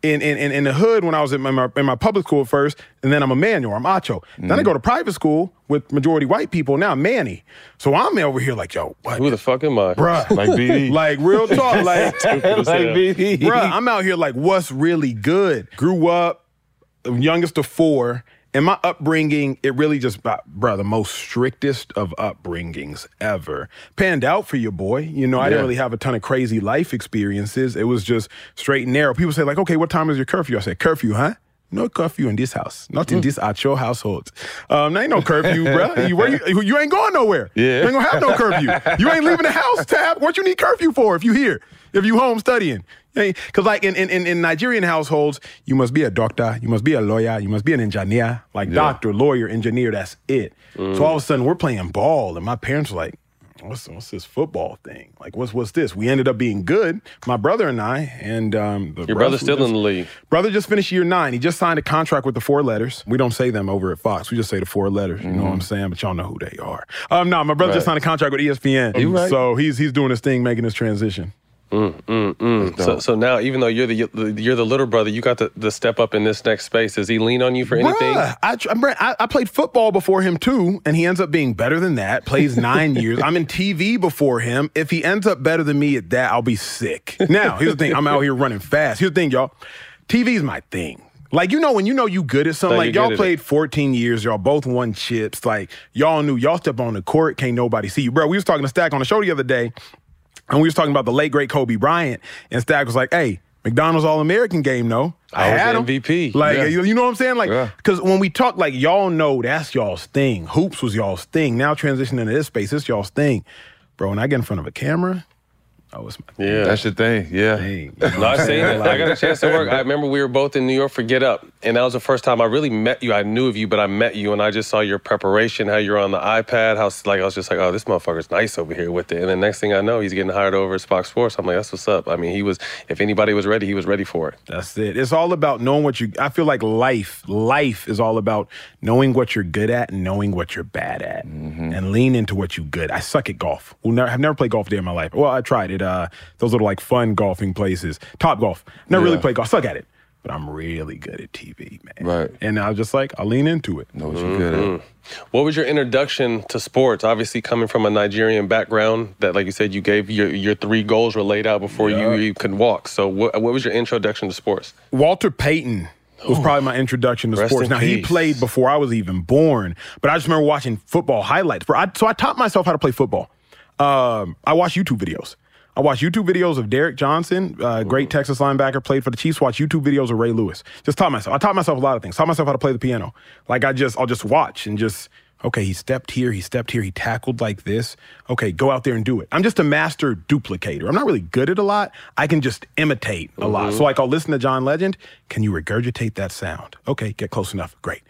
in, in, in the hood when I was in my, in my public school first, and then I'm a Manuel, I'm Acho. Mm-hmm. Then I go to private school with majority white people, now I'm Manny. So I'm over here like, yo, what? Who the fuck am I? Bruh. Like B D. Like, real talk. Like, like B D. Bruh, I'm out here like, what's really good? Grew up, youngest of four. In my upbringing, it really just, bruh, the most strictest of upbringings ever. Panned out for your boy. You know, I Yeah. didn't really have a ton of crazy life experiences. It was just straight and narrow. People say like, okay, what time is your curfew? I say, curfew, huh? No curfew in this house. Not in this at your household. Um, there ain't no curfeu, bruh. You, where you, you ain't going nowhere. Yeah. You ain't gonna have no curfew. You ain't leaving the house to have, what you need curfew for if you here? If you home studying. Because like in, in, in Nigerian households, you must be a doctor, you must be a lawyer, you must be an engineer. Like Yeah. doctor, lawyer, engineer, that's it. Mm. So all of a sudden we're playing ball and my parents were like, what's, what's this football thing? Like, what's what's this? We ended up being good, my brother and I. And um, the Your rest brother's was still just- in the league. Brother just finished year nine. He just signed a contract with the four letters. We don't say them over at Fox. We just say the four letters. You know what I'm saying? But y'all know who they are. Um, no, my brother just Right. signed a contract with E S P N. You right. So he's he's doing his thing, making his transition. Mm, mm, mm. So, so now, even though you're the you're the little brother, you got to, to step up in this next space. Does he lean on you for anything? Bruh, I, tr- Brent, I, I played football before him too, and he ends up being better than that. Plays nine years. I'm in T V before him. If he ends up better than me at that, I'll be sick. Now, here's the thing. I'm out here running fast. Here's the thing, y'all. T V's my thing. Like, you know, when you know you good at something, So like you're y'all good at played fourteen years, y'all both won chips. Like, y'all knew y'all step on the court, can't nobody see you. Bro, we was talking to Stack on the show the other day, and we was talking about the late, great Kobe Bryant, and Stack was like, hey, McDonald's All-American game, no? I, I was had the him. M V P. Like, Yeah. you, you know what I'm saying? Like, Yeah. because when we talk, like, y'all know that's y'all's thing. Hoops was y'all's thing. Now transitioning into this space, it's y'all's thing. Bro, when I get in front of a camera, oh, it's my Yeah. That's your thing. Yeah. thing. No, I've seen it. I got a chance to work. I remember we were both in New York for Get Up, and that was the first time I really met you. I knew of you, but I met you, and I just saw your preparation, how you're on the iPad, how like I was just like, oh, this motherfucker's nice over here with it. And then next thing I know, he's getting hired over at Fox Sports. I'm like, that's what's up. I mean, he was. If anybody was ready, he was ready for it. That's it. It's all about knowing what you, I feel like life, life is all about knowing what you're good at and knowing what you're bad at and lean into what you're good. I suck at golf. Well, never, I've never played golf a day in my life. Well, I tried it. Uh, those little like fun golfing places. Top Golf. Never really Yeah. played golf. Suck at it. But I'm really good at T V, man. Right. And I was just like, I'll lean into it. Know what you're good at. What was your introduction to sports? Obviously, coming from a Nigerian background, that, like you said, you gave your your three goals were laid out before Yeah. you, you could walk. So, what what was your introduction to sports? Walter Payton was probably my introduction to Rest sports. in Now, he peace. played before I was even born, but I just remember watching football highlights. Bro, I, so I taught myself how to play football. Um, I watched YouTube videos. I watched YouTube videos of Derek Johnson, uh, great Texas linebacker, played for the Chiefs. Watch YouTube videos of Ray Lewis. Just taught myself. I taught myself a lot of things. Taught myself how to play the piano. Like I just, I'll just watch and just, okay, he stepped here, he stepped here, he tackled like this. Okay, go out there and do it. I'm just a master duplicator. I'm not really good at a lot. I can just imitate a lot. So like I'll listen to John Legend. Can you regurgitate that sound? Okay, get close enough. Great.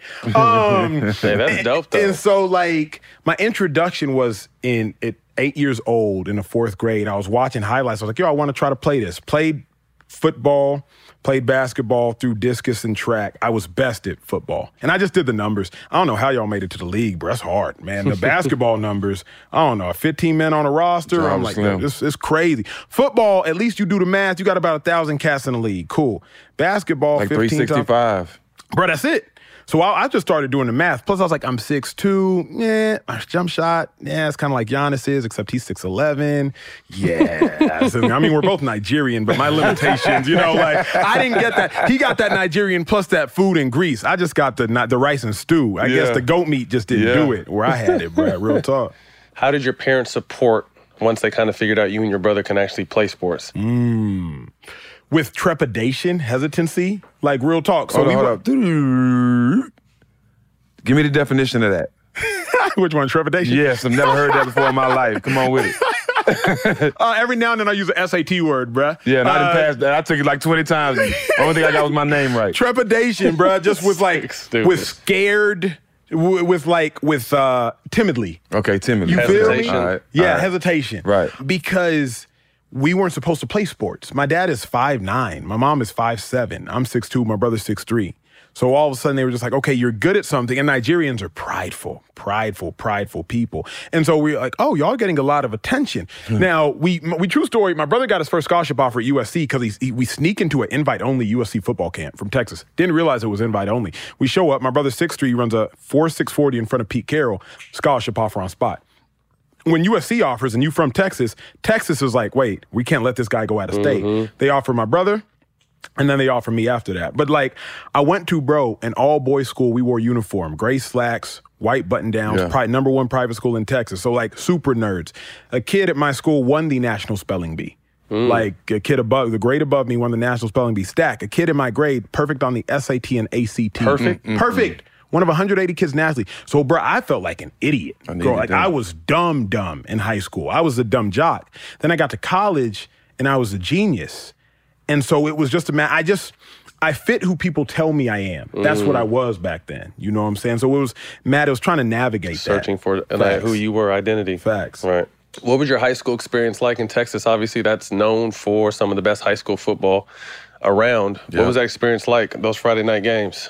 Um, Hey, that's dope, though. and so, like, my introduction was in at eight years old in the fourth grade. I was watching highlights. I was like, yo, I want to try to play this. Played football, played basketball, threw discus and track. I was best at football. And I just did the numbers. I don't know how y'all made it to the league, bro. That's hard, man. The basketball numbers, I don't know, fifteen men on a roster. Job I'm like, slim. it's, it's crazy. Football, at least you do the math. You got about a thousand cats in the league. Cool. Basketball, Like three fifteen times- sixty-five. Bro, that's it. So I, I just started doing the math. Plus, I was like, I'm six two. Yeah, my jump shot, yeah, it's kind of like Giannis is, except he's six eleven. Yeah. So, I mean, we're both Nigerian, but my limitations, you know, like, I didn't get that. He got that Nigerian plus that food and grease. I just got the not the rice and stew. I guess Yeah. the goat meat just didn't Yeah. do it where I had it, bro. Real talk. How did your parents support once they kind of figured out you and your brother can actually play sports? Mm. With trepidation, hesitancy, like real talk. So Hold we on, were- hold up. Give me the definition of that. Which one, trepidation? Yes, I've never heard that before in my life. Come on with it. Uh, every now and then I use an S A T word, bruh. Yeah, not uh, in past that. I took it like twenty times. The only thing I got was my name right. Trepidation, bruh. Just with like, Stupid. with scared, w- with like, with uh, timidly. Okay, timidly. You feel me? Hesitation. All right, Yeah, all right. hesitation. Right. Because we weren't supposed to play sports. My dad is five nine. My mom is five seven. I'm six two. My brother's six three. So all of a sudden they were just like, okay, you're good at something. And Nigerians are prideful, prideful, prideful people. And so we're like, oh, y'all getting a lot of attention. Now, we, we true story, my brother got his first scholarship offer at U S C because he, we sneak into an invite-only U S C football camp from Texas. Didn't realize it was invite-only. We show up, my brother's six three, runs a four six forty in front of Pete Carroll, scholarship offer on spot. When U S C offers and you from Texas, Texas is like, wait, we can't let this guy go out of state. Mm-hmm. They offer my brother, and then they offer me after that. But like, I went to, bro, an all-boys school. We wore uniform, gray slacks, white button-downs, Yeah. pri- number one private school in Texas. So like, super nerds. A kid at my school won the National Spelling Bee. Mm. Like, a kid above, the grade above me won the National Spelling Bee stack. A kid in my grade, perfect on the S A T and A C T. Perfect? Mm-mm. Perfect. One of one hundred eighty kids nationally. So, bro, I felt like an idiot. I Girl, like, them. I was dumb, dumb in high school. I was a dumb jock. Then I got to college, and I was a genius. And so it was just a man. I just, I fit who people tell me I am. That's Mm. what I was back then. You know what I'm saying? So it was, Matt, it was trying to navigate Searching that. for an, Facts. who you were, identity. Facts. Right. What was your high school experience like in Texas? Obviously, that's known for some of the best high school football around. Yeah. What was that experience like, those Friday night games?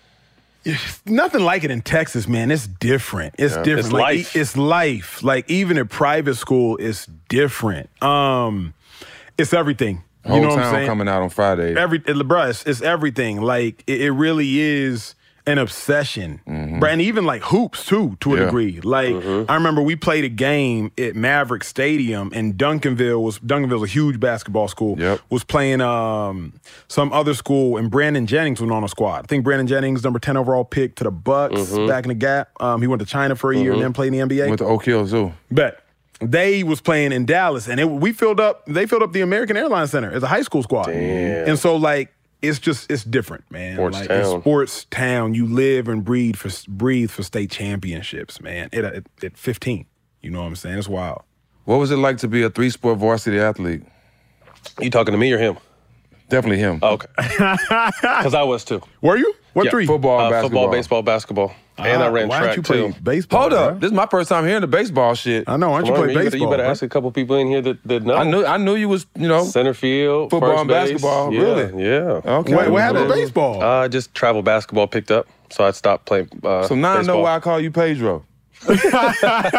Nothing like it in Texas, man. It's different. It's Yeah. different. It's like, life. e- It's life. Like, even at private school, it's different. Um, it's everything. You Whole know what I'm town saying? coming out on Friday. Every, it, bruh, it's, it's everything. Like, it, it really is an obsession. Bruh, and even like hoops, too, to a Yeah. degree. Like, I remember we played a game at Maverick Stadium, and Duncanville was, Duncanville's a huge basketball school, was playing um, some other school, and Brandon Jennings was on a squad. I think Brandon Jennings, number ten overall pick to the Bucks Mhm. back in the Gap. Um, he went to China for a year and Mhm. then played in the N B A. Went to Oak Hill Zoo. Bet. They was playing in Dallas, and it, we filled up. They filled up the American Airlines Center as a high school squad. Damn. And so, like, it's just it's different, man. Sports like, It's town. sports town. You live and breathe for breathe for state championships, man. At, at, at fifteen, you know what I'm saying? It's wild. What was it like to be a three-sport varsity athlete? You talking to me or him? Definitely him. Oh, okay. Because I was too. Were you? What Yeah. three? Football and Uh, basketball. Football, baseball, basketball. and I ran why track don't you too. play baseball? Hold up. bruh? This is my first time hearing the baseball shit. I know. Why don't you Come on, play man, baseball? You better, you better bruh? ask a couple people in here that, that know. I knew I knew you was, you know, Center field, football first and base. basketball. Yeah, Really? Yeah. Okay. What, what happened to baseball? Uh, just travel basketball picked up, so I stopped playing. Uh, So now I know baseball. why I call you Pedro. now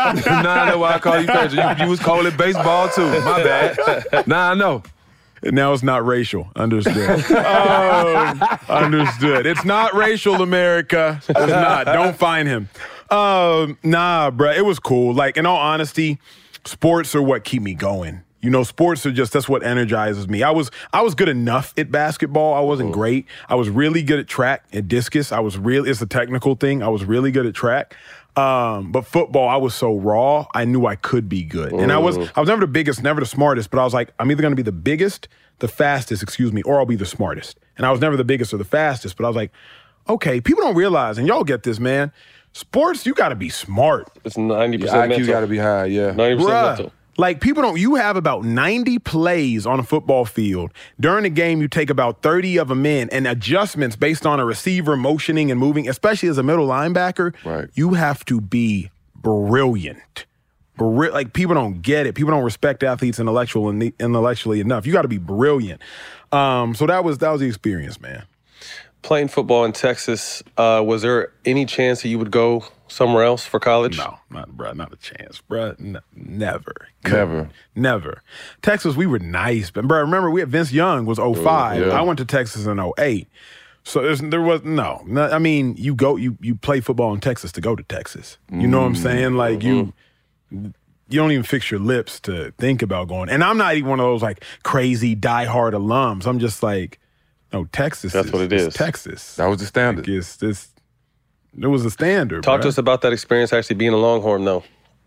I know why I call you Pedro. You, you was calling baseball too. My bad. Now I know. Now it's not racial. Understood. um, understood. It's not racial, America. It's not. Don't find him. Um, nah, bruh. It was cool. Like, in all honesty, sports are what keep me going. You know, sports are just, that's what energizes me. I was I was good enough at basketball. I wasn't great. I was really good at track, at discus. I was really, it's a technical thing. I was really good at track. Um, but football, I was so raw, I knew I could be good. And I was I was never the biggest, never the smartest, but I was like, I'm either gonna be the biggest, the fastest, excuse me, or I'll be the smartest. And I was never the biggest or the fastest, but I was like, okay, people don't realize, and y'all get this, man. Sports, you gotta be smart. It's ninety Your percent I Q mental. got to be high, yeah. ninety percent Bruh, mental. like people don't, you have about ninety plays on a football field. During the game, you take about thirty of them in, and adjustments based on a receiver motioning and moving, especially as a middle linebacker, Right. you have to be brilliant. Bri- like people don't get it. People don't respect athletes intellectual and intellectually enough. You got to be brilliant. Um, so that was that was the experience, man. Playing football in Texas, uh, was there any chance that you would go somewhere else for college? No, not bruh, not a chance, bruh. N- never, Never. never. Texas, we were nice, but bruh, remember we had Vince Young was oh five. yeah. I went to Texas in oh eight. So there's, there was no, no. I mean, you go, you you play football in Texas to go to Texas. You know what I'm saying? Like you, you don't even fix your lips to think about going. And I'm not even one of those like crazy diehard alums. I'm just like, no, Texas. That's is, what it is is. Texas. That was the standard. Like, it's this. It was a standard. Talk bruh. to us about that experience actually being a Longhorn, though.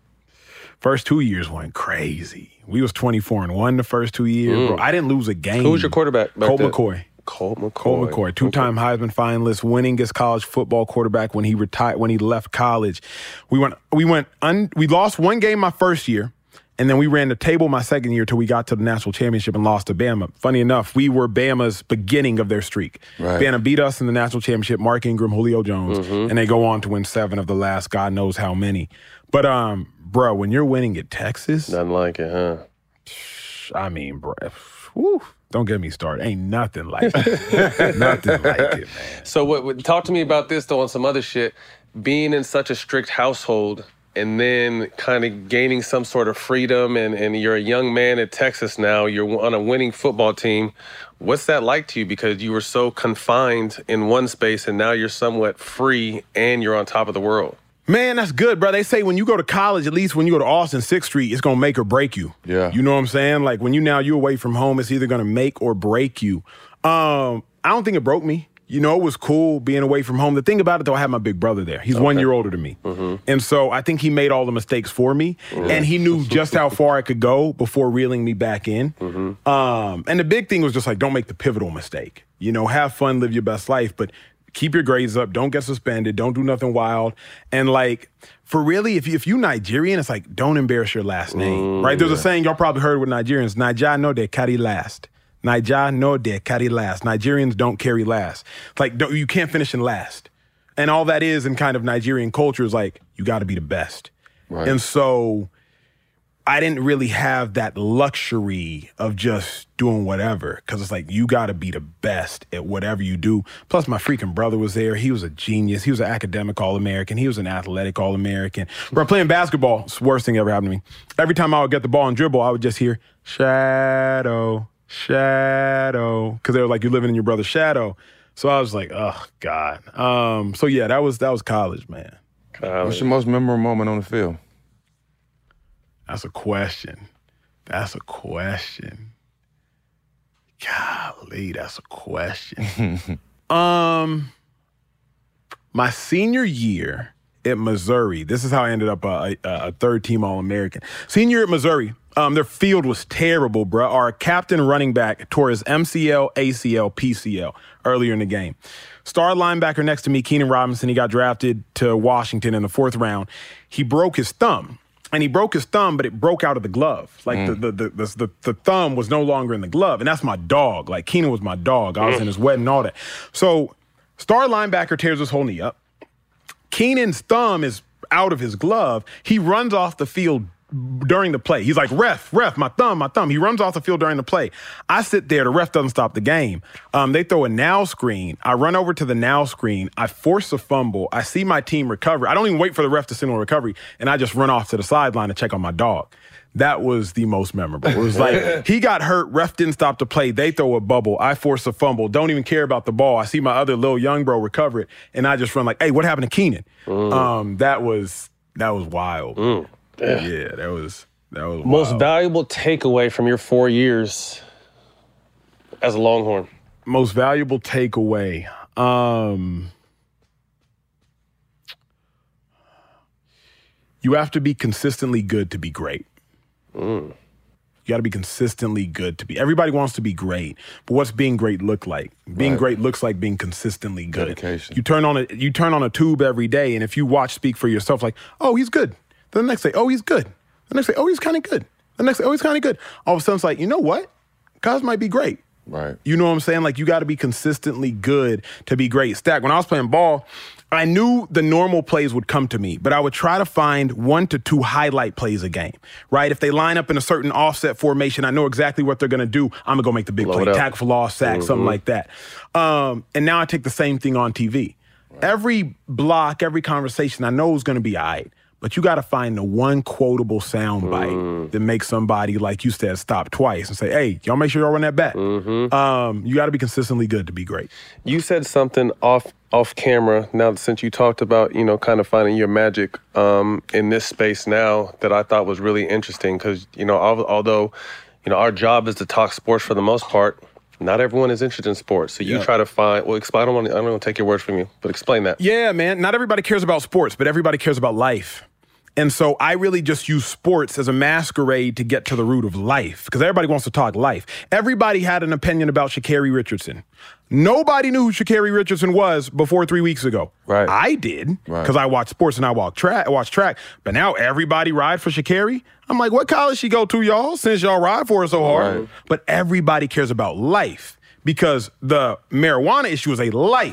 First two years went crazy. We was twenty-four and one the first two years, Mm. bro. I didn't lose a game. Who was your quarterback back Colt then? McCoy. Colt McCoy. Colt McCoy, two-time Heisman finalist, winningest college football quarterback when he retired, when he left college. We went, we went, un, we lost one game my first year, and then we ran the table my second year till we got to the national championship and lost to Bama. Funny enough, we were Bama's beginning of their streak. Right. Bama beat us in the national championship, Mark Ingram, Julio Jones, Mm-hmm. and they go on to win seven of the last God knows how many. But, um, bro, when you're winning at Texas, Nothing like it, huh? I mean, bro, whew, Don't get me started. Ain't nothing like it. Nothing like it, man. So what, what? Talk to me about this, though, on some other shit. Being in such a strict household and then kind of gaining some sort of freedom, and, and you're a young man at Texas now, you're on a winning football team. What's that like to you? Because you were so confined in one space and now you're somewhat free and you're on top of the world. Man, that's good, bro. They say when you go to college, at least when you go to Austin, sixth Street, it's going to make or break you. Yeah. You know what I'm saying? Like, when you now you're away from home, it's either going to make or break you. Um, I don't think it broke me. You know, it was cool being away from home. The thing about it, though, I had my big brother there. He's okay. one year older than me. Mm-hmm. And so I think he made all the mistakes for me. Mm-hmm. And he knew just how far I could go before reeling me back in. Mm-hmm. Um, and the big thing was just like, don't make the pivotal mistake. You know, have fun, live your best life, but keep your grades up. Don't get suspended. Don't do nothing wild. And like, for really, if you if you Nigerian, it's like, don't embarrass your last name, mm, right? There's yeah. a saying y'all probably heard with Nigerians: Naija no de carry last. Naija no de carry last. Nigerians don't carry last. It's like, don't, you can't finish in last. And all that is in kind of Nigerian culture is like, you got to be the best. Right. And so I didn't really have that luxury of just doing whatever, because it's like, you got to be the best at whatever you do. Plus, my freaking brother was there. He was a genius. He was an academic All-American. He was an athletic All-American. When I'm playing basketball, it's the worst thing ever happened to me. Every time I would get the ball and dribble, I would just hear, shadow, shadow, because they were like, you're living in your brother's shadow. So I was like, oh, God. Um, so, yeah, that was that was college, man. College. What's your most memorable moment on the field? That's a question. That's a question. Golly, that's a question. um, my senior year at Missouri, this is how I ended up a, a, a third-team All-American. Senior year at Missouri, um, their field was terrible, bro. Our captain running back tore his M C L, A C L, P C L earlier in the game. Star linebacker next to me, Keenan Robinson, he got drafted to Washington in the fourth round. He broke his thumb. And he broke his thumb, but it broke out of the glove. Like, mm. the, the, the, the, the thumb was no longer in the glove. And that's my dog. Like, Keenan was my dog. I was mm. in his wedding and all that. So, star linebacker tears his whole knee up. Keenan's thumb is out of his glove. He runs off the field during the play. He's like, ref, ref, my thumb, my thumb. He runs off the field during the play. I sit there. The ref doesn't stop the game. Um, they throw a now screen. I run over to the now screen. I force a fumble. I see my team recover. I don't even wait for the ref to signal recovery, and I just run off to the sideline to check on my dog. That was the most memorable. It was like, he got hurt. Ref didn't stop the play. They throw a bubble. I force a fumble. Don't even care about the ball. I see my other little young bro recover it, and I just run like, hey, what happened to Keenan? Mm. Um, that was that was wild. Mm. Yeah. yeah, that was that was most wild. valuable takeaway from your four years as a Longhorn. Most valuable takeaway. Um, you have to be consistently good to be great. Mm. You got to be consistently good to be. Everybody wants to be great, but what's being great look like? Being right. great looks like being consistently good. Dedication. You turn on a you turn on a tube every day, and if you watch Speak for Yourself, like, oh, he's good. The next day, oh, he's good. The next day, oh, he's kind of good. The next day, oh, he's kind of good. All of a sudden, it's like, you know what? Guys might be great. Right. You know what I'm saying? Like, you got to be consistently good to be great. Stack, when I was playing ball, I knew the normal plays would come to me, but I would try to find one to two highlight plays a game, right? If they line up in a certain offset formation, I know exactly what they're going to do. I'm going to go make the big Blow play, tackle for loss, sack, mm-hmm. something like that. Um, and now I take the same thing on T V. Right. Every block, every conversation I know is going to be all right. But you got to find the one quotable soundbite mm. that makes somebody, like you said, stop twice and say, hey, y'all make sure y'all run that back. Mm-hmm. Um, you got to be consistently good to be great. You said something off off camera now since you talked about, you know, kind of finding your magic um, in this space now that I thought was really interesting because, you know, although, you know, our job is to talk sports for the most part, not everyone is interested in sports. So you yeah. try to find, well, explain, I don't want to, I don't want to take your words from you, but explain that. Yeah, man. Not everybody cares about sports, but everybody cares about life. And so I really just use sports as a masquerade to get to the root of life because everybody wants to talk life. Everybody had an opinion about Sha'Carri Richardson. Nobody knew who Sha'Carri Richardson was before three weeks ago. Right. I did because right. I watch sports and I walk track, watch track. But now everybody ride for Sha'Carri. I'm like, what college she go to, y'all, since y'all ride for her so hard? Right. But everybody cares about life because the marijuana issue is a life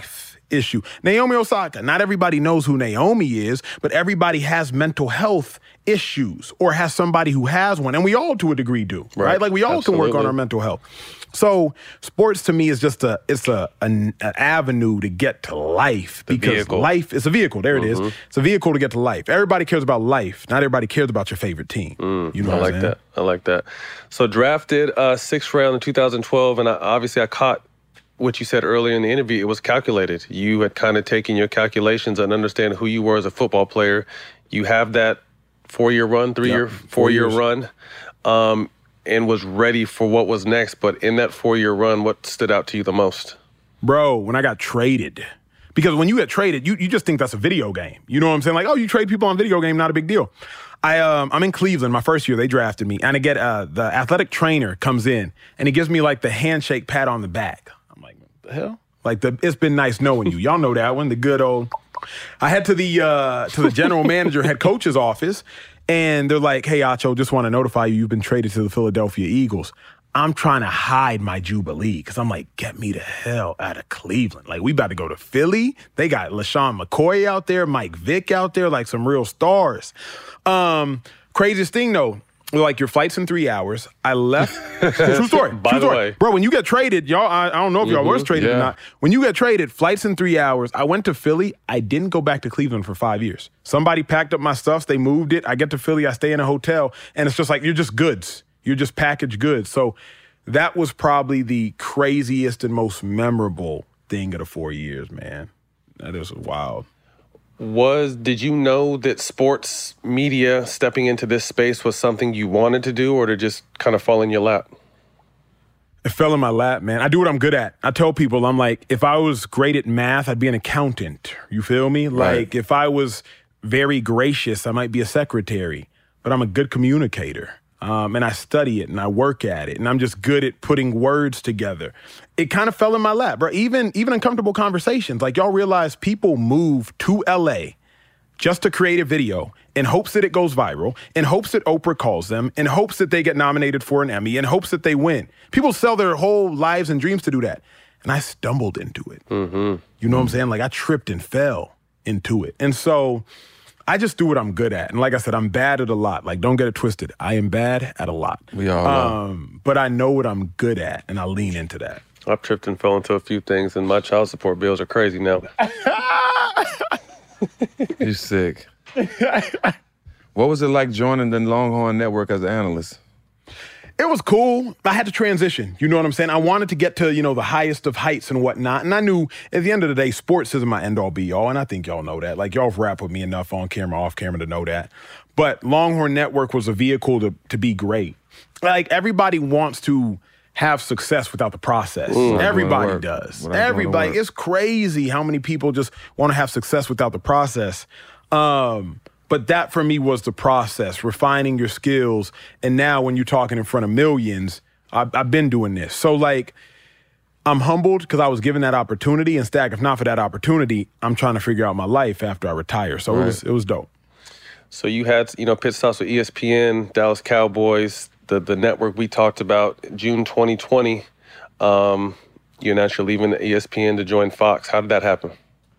issue. Naomi Osaka, not everybody knows who Naomi is, but everybody has mental health issues or has somebody who has one. And we all, to a degree, do, right? right? Like we all Absolutely. can work on our mental health. So sports to me is just a, it's a an, an avenue to get to life the because vehicle. life is a vehicle. There mm-hmm. it is. It's a vehicle to get to life. Everybody cares about life. Not everybody cares about your favorite team. Mm, you know I what like I'm that. I like that. So drafted uh, sixth round in two thousand twelve, and I, obviously I caught what you said earlier in the interview. It was calculated. You had kind of taken your calculations and understand who you were as a football player. You have that four-year run, three-year, yep, four-year four run. Um, and was ready for what was next. But in that four-year run, what stood out to you the most? Bro, when I got traded. Because when you get traded, you, you just think that's a video game. You know what I'm saying? Like, oh, you trade people on video game, not a big deal. I, um, I'm in Cleveland. My first year, they drafted me. And I get uh, the athletic trainer comes in, and he gives me, like, the handshake pat on the back. I'm like, what the hell? Like, the it's been nice knowing you. Y'all know that one, the good old. I head to the, uh, to the general manager, head coach's office, and they're like, hey, Acho, just want to notify you, you've been traded to the Philadelphia Eagles. I'm trying to hide my jubilee because I'm like, get me the hell out of Cleveland. Like, we about to go to Philly. They got LaShawn McCoy out there, Mike Vick out there, like some real stars. Um, craziest thing, though, like your flight's in three hours. I left. True story. By True the story. way. Bro, when you get traded, y'all, I, I don't know if y'all mm-hmm, was traded yeah. or not. When you get traded, flight's in three hours. I went to Philly. I didn't go back to Cleveland for five years. Somebody packed up my stuff. They moved it. I get to Philly. I stay in a hotel. And it's just like, you're just goods. You're just packaged goods. So that was probably the craziest and most memorable thing of the four years, man. That is wild. Was, did you know that sports media stepping into this space was something you wanted to do, or did it just kind of fall in your lap? It fell in my lap, man. I do what I'm good at. I tell people, I'm like, if I was great at math, I'd be an accountant. You feel me? Right. Like, if I was very gracious, I might be a secretary. But I'm a good communicator. Um, and I study it and I work at it, and I'm just good at putting words together. It kind of fell in my lap, bro. Even even uncomfortable conversations. Like, y'all realize people move to L A just to create a video in hopes that it goes viral, in hopes that Oprah calls them, in hopes that they get nominated for an Emmy, in hopes that they win. People sell their whole lives and dreams to do that. And I stumbled into it. Mm-hmm. You know what I'm saying? Like, I tripped and fell into it. And so I just do what I'm good at. And like I said, I'm bad at a lot. Like, don't get it twisted. I am bad at a lot. We all are. Um, but I know what I'm good at, and I lean into that. I've tripped and fell into a few things, and my child support bills are crazy now. You're sick. What was it like joining the Longhorn Network as an analyst? It was cool. I had to transition. You know what I'm saying? I wanted to get to, you know, the highest of heights and whatnot. And I knew at the end of the day, sports isn't my end-all be-all. And I think y'all know that. Like, y'all have rapped with me enough on camera, off camera to know that. But Longhorn Network was a vehicle to, to be great. Like, everybody wants to have success without the process. Ooh, everybody does. Everybody. It's crazy how many people just want to have success without the process. Um... But that, for me, was the process, refining your skills. And now when you're talking in front of millions, I've, I've been doing this. So, like, I'm humbled because I was given that opportunity. And, Stack, if not for that opportunity, I'm trying to figure out my life after I retire. So right. it was it was dope. So you had, you know, pit stops with E S P N, Dallas Cowboys, the, the network we talked about, June twenty twenty. Um, you announced you're leaving the E S P N to join Fox. How did that happen?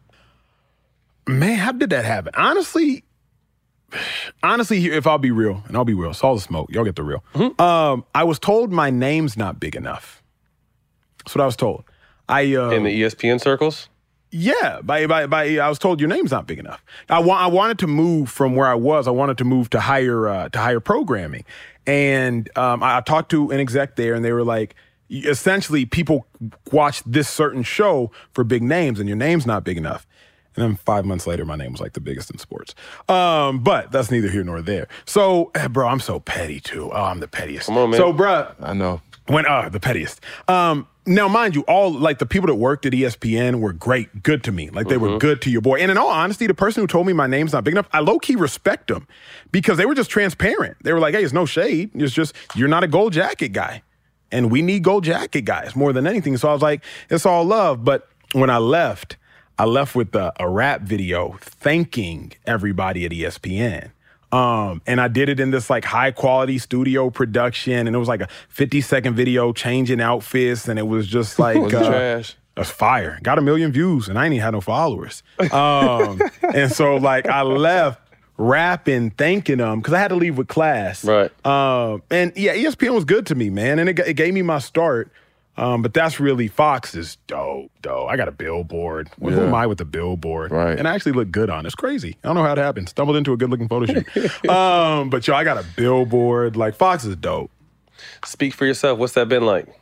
Man, how did that happen? Honestly... Honestly, if I'll be real, and I'll be real, it's all the smoke. Y'all get the real. Mm-hmm. Um, I was told my name's not big enough. That's what I was told. I uh, In the E S P N circles? Yeah, by, by, by, I was told your name's not big enough. I, wa- I wanted to move from where I was. I wanted to move to higher uh, to higher programming. And um, I, I talked to an exec there, and they were like, essentially, people watch this certain show for big names, and your name's not big enough. And then five months later, my name was like the biggest in sports. Um, but that's neither here nor there. So, eh, bro, I'm so petty too. Oh, I'm the pettiest. Come on, man. So, bro, I know. When uh, the pettiest. Um, now, mind you, all like the people that worked at E S P N were great, good to me. Like they Mm-hmm. were good to your boy. And in all honesty, the person who told me my name's not big enough, I low key respect them because they were just transparent. They were like, "Hey, it's no shade. It's just you're not a gold jacket guy, and we need gold jacket guys more than anything." So I was like, "It's all love." But when I left, I left with a, a rap video thanking everybody at E S P N. Um, and I did it in this like high quality studio production. And it was like a fifty second video changing outfits. And it was just like, was it uh, trash? That's fire. Got a million views, and I ain't even had no followers. Um, and so, like, I left rapping, thanking them, because I had to leave with class. Right. Um, and, yeah, E S P N was good to me, man, and it, it gave me my start. Um, but that's really Fox is dope, dope. I got a billboard. Well, Yeah. Who am I with the billboard? Right. And I actually look good on it. It's crazy. I don't know how it happened. Stumbled into a good-looking photo shoot. um, but, yo, I got a billboard. Like, Fox is dope. Speak for yourself. What's that been like?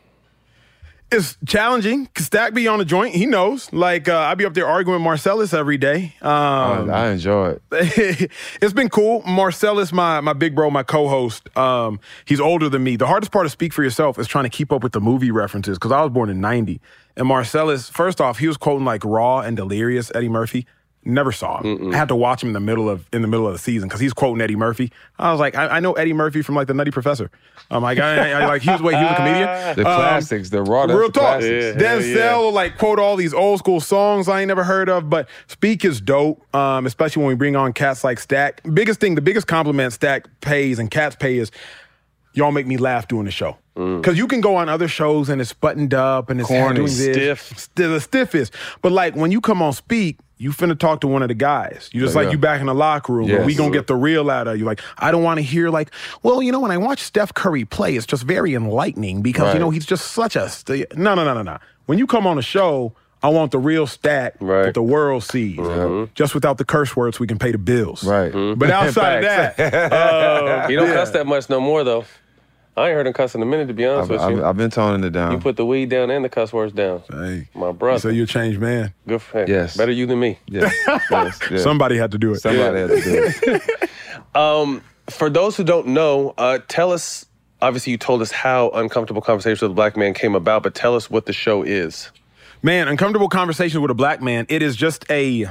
It's challenging. Stack be on the joint. He knows. Like, uh, I be up there arguing with Marcellus every day. Um, I, I enjoy it. It's been cool. Marcellus, my my big bro, my co-host, um, he's older than me. The hardest part of Speak for Yourself is trying to keep up with the movie references because I was born in ninety. And Marcellus, first off, he was quoting like Raw and Delirious, Eddie Murphy. Never saw him. Mm-mm. I had to watch him in the middle of in the middle of the season because he's quoting Eddie Murphy. I was like, I, I know Eddie Murphy from like the Nutty Professor. I'm like, I, I, like he was wait, he was a comedian. The Um, classics, the raw, that's real the talk. classics. Denzel Yeah, yeah. like quote all these old school songs I ain't never heard of, but Speak is dope, um, especially when we bring on cats like Stack. Biggest thing, the biggest compliment Stack pays and cats pay is y'all make me laugh doing the show. Because you can go on other shows and it's buttoned up and it's Corny, doing this. stiff. St- the stiffest. But like when you come on Speak, you finna talk to one of the guys. You just Yeah, like yeah. you back in the locker room. And we Yes. gonna get the real out of you. Like I don't want to hear like, well, you know, when I watch Steph Curry play, it's just very enlightening because you Right. know he's just such a st- no, no, no, no, no. When you come on the show, I want the real Stack that the world sees. Just without the curse words, we can pay the bills. Right. But outside of that, uh, He don't yeah. cuss that much no more, though. I ain't heard him cuss in a minute, to be honest I've, with I've, you. I've been toning it down. You put the weed down and the cuss words down. Hey, my brother. So you're a changed man. Good for him. Yes. Better you than me. Yes. yes, yes. Somebody had to do it. Somebody had to do it. Um, for those who don't know, uh, tell us, obviously you told us how Uncomfortable Conversations with a Black Man came about, but tell us what the show is. Man, Uncomfortable Conversations with a Black Man, it is just a,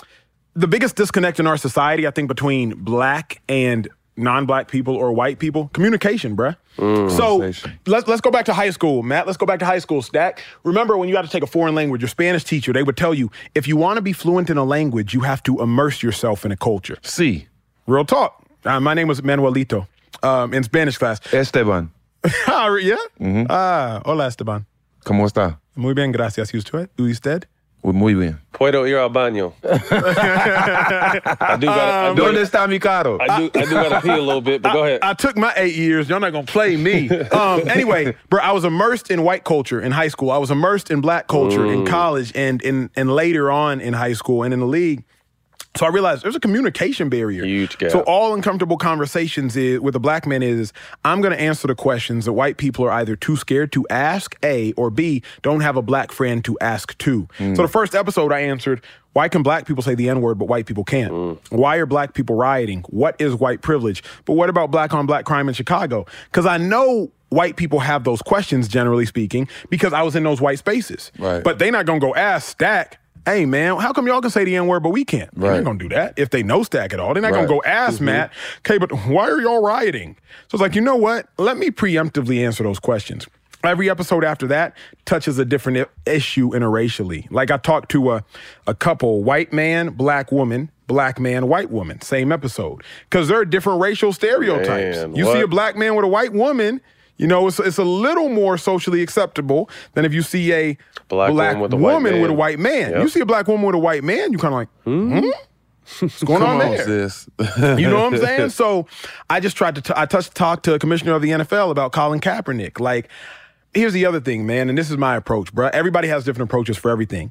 the biggest disconnect in our society, I think, between black and non-black people or white people, communication, bruh. So let's let's go back to high school, Matt. Let's go back to high school, Stack. Remember when you had to take a foreign language, your Spanish teacher, they would tell you, if you want to be fluent in a language, you have to immerse yourself in a culture. Sí. Real talk. Uh, my name was Manuelito um, in Spanish class. Esteban. Ah, yeah? Mhm. Ah, hola, Esteban. ¿Cómo está? Muy bien, gracias. ¿Y usted? ¿Y usted? Muy bien. Puedo ir al baño. I do got. I do, ¿Dónde está mi carro? I do. I do got to pee a little bit, but go ahead. I, I took my eight years. Y'all not gonna play me. Um, anyway, bro, I was immersed in white culture in high school. I was immersed in black culture in Mm. college and in and later on in high school and in the league. So I realized there's a communication barrier. Huge gap. So all Uncomfortable Conversations is, with a black man is, I'm going to answer the questions that white people are either too scared to ask, A, or B, don't have a black friend to ask to. Mm. So the first episode I answered, why can black people say the N-word but white people can't? Mm. Why are black people rioting? What is white privilege? But what about black on black crime in Chicago? Because I know white people have those questions, generally speaking, because I was in those white spaces. Right. But they not going to go ask Stack, hey, man, how come y'all can say the N-word, but we can't? They're Right. not going to do that if they know Stack at all. They're not going Right. to go ask Mhm. Matt, okay, but why are y'all rioting? So it's like, you know what? Let me preemptively answer those questions. Every episode after that touches a different I- issue interracially. Like I talked to a, a couple, white man, black woman, black man, white woman, same episode. Because there are different racial stereotypes. Man, you what? see a black man with a white woman, you know, it's, it's a little more socially acceptable than if you see a Black black, woman with a white woman man. with a white man. Yep. You see a black woman with a white man, you kind of like, hmm? What's going Come on on, there? sis. You know what I'm saying? So I just tried to, t- I touched, talk to a commissioner of the N F L about Colin Kaepernick. Like, here's the other thing, man, and this is my approach, bro. Everybody has different approaches for everything.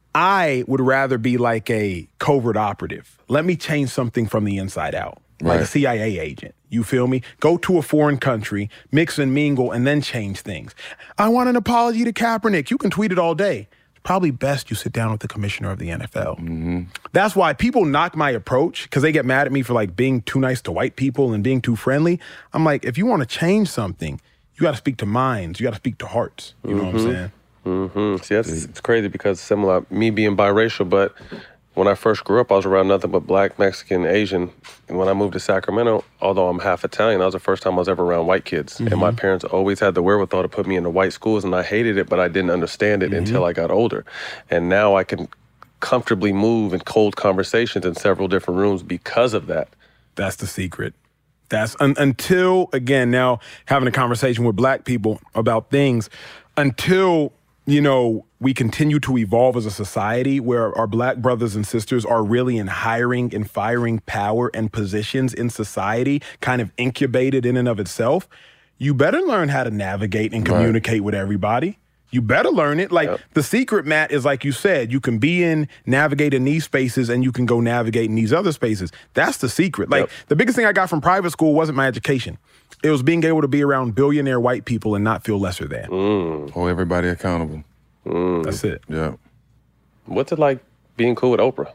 I would rather be like a covert operative. Let me change something from the inside out. Like a Right. C I A agent. You feel me? Go to a foreign country, mix and mingle, and then change things. I want an apology to Kaepernick. You can tweet it all day. It's probably best you sit down with the commissioner of the N F L. Mm-hmm. That's why people knock my approach because they get mad at me for like being too nice to white people and being too friendly. I'm like, if you want to change something, you got to speak to minds. You got to speak to hearts. You know what I'm saying? Mm-hmm. See, that's it's crazy because similar, me being biracial, but when I first grew up, I was around nothing but black, Mexican, Asian. And when I moved to Sacramento, although I'm half Italian, that was the first time I was ever around white kids. And my parents always had the wherewithal to put me into white schools, and I hated it, but I didn't understand it until I got older. And now I can comfortably move in cold conversations in several different rooms because of that. That's the secret. That's un- until, again, now having a conversation with black people about things, until you know, we continue to evolve as a society where our black brothers and sisters are really in hiring and firing power and positions in society, kind of incubated in and of itself, you better learn how to navigate and communicate right. with everybody. You better learn it. Like, yep. the secret, Matt, is like you said, you can be in, navigate in these spaces, and you can go navigate in these other spaces. That's the secret. Like, yep. the biggest thing I got from private school wasn't my education. It was being able to be around billionaire white people and not feel lesser than. Mm. Hold everybody accountable. Mm. That's it. Yeah. What's it like being cool with Oprah?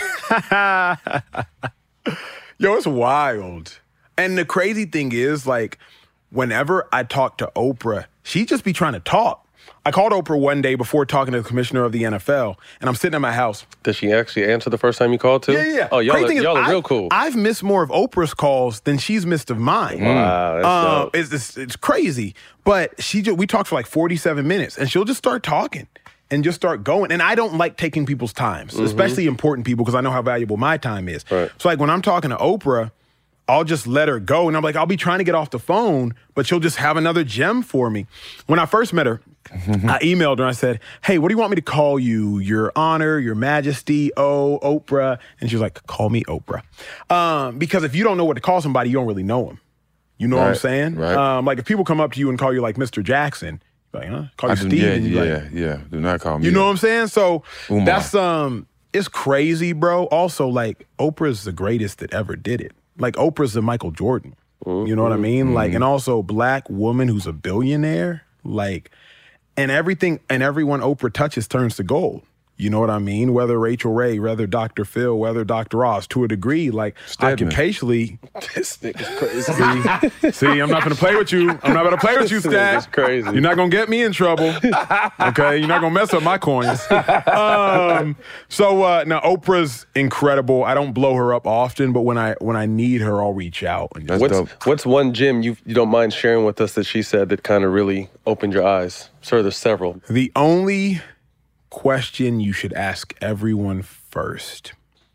Yo, it's wild. And the crazy thing is, like, whenever I talk to Oprah, she just be trying to talk. I called Oprah one day before talking to the commissioner of the N F L, and I'm sitting at my house. Did she actually answer the first time you called, too? Yeah, yeah. Oh, y'all, are, is, y'all are I, real cool. I've missed more of Oprah's calls than she's missed of mine. Wow, that's uh, dope. It's, it's, it's crazy. But she just, we talked for like forty-seven minutes, and she'll just start talking and just start going. And I don't like taking people's times, mm-hmm. especially important people, because I know how valuable my time is. Right. So, like, when I'm talking to Oprah, I'll just let her go. And I'm like, I'll be trying to get off the phone, but she'll just have another gem for me. When I first met her, I emailed her and I said, hey, what do you want me to call you? Your Honor, Your Majesty, oh, Oprah. And she was like, call me Oprah. Um, because if you don't know what to call somebody, you don't really know them. You know right, what I'm saying? Right. Um, like, if people come up to you and call you like Mister Jackson, like, huh? Call you I do, Steven. Yeah, yeah, like, yeah. Do not call me. You know what I'm saying? So Umar. that's, um, it's crazy, bro. Also, like, Oprah's the greatest that ever did it. Like, Oprah's the Michael Jordan. Mm-hmm. You know what I mean? Mm-hmm. Like, and also black woman who's a billionaire. Like, and everything and everyone Oprah touches turns to gold. You know what I mean? Whether Rachel Ray, whether Doctor Phil, whether Doctor Ross, to a degree, like, Stedman. occupationally. This nigga's crazy. See, see, I'm not going to play with you. I'm not going to play with you, Stat. This crazy. You're not going to get me in trouble. Okay? You're not going to mess up my coins. Um, so, uh, now, Oprah's incredible. I don't blow her up often, but when I when I need her, I'll reach out. And That's what's, dope. What's one gem you, you don't mind sharing with us that she said that kind of really opened your eyes? Sir, there's several. The only question you should ask everyone first: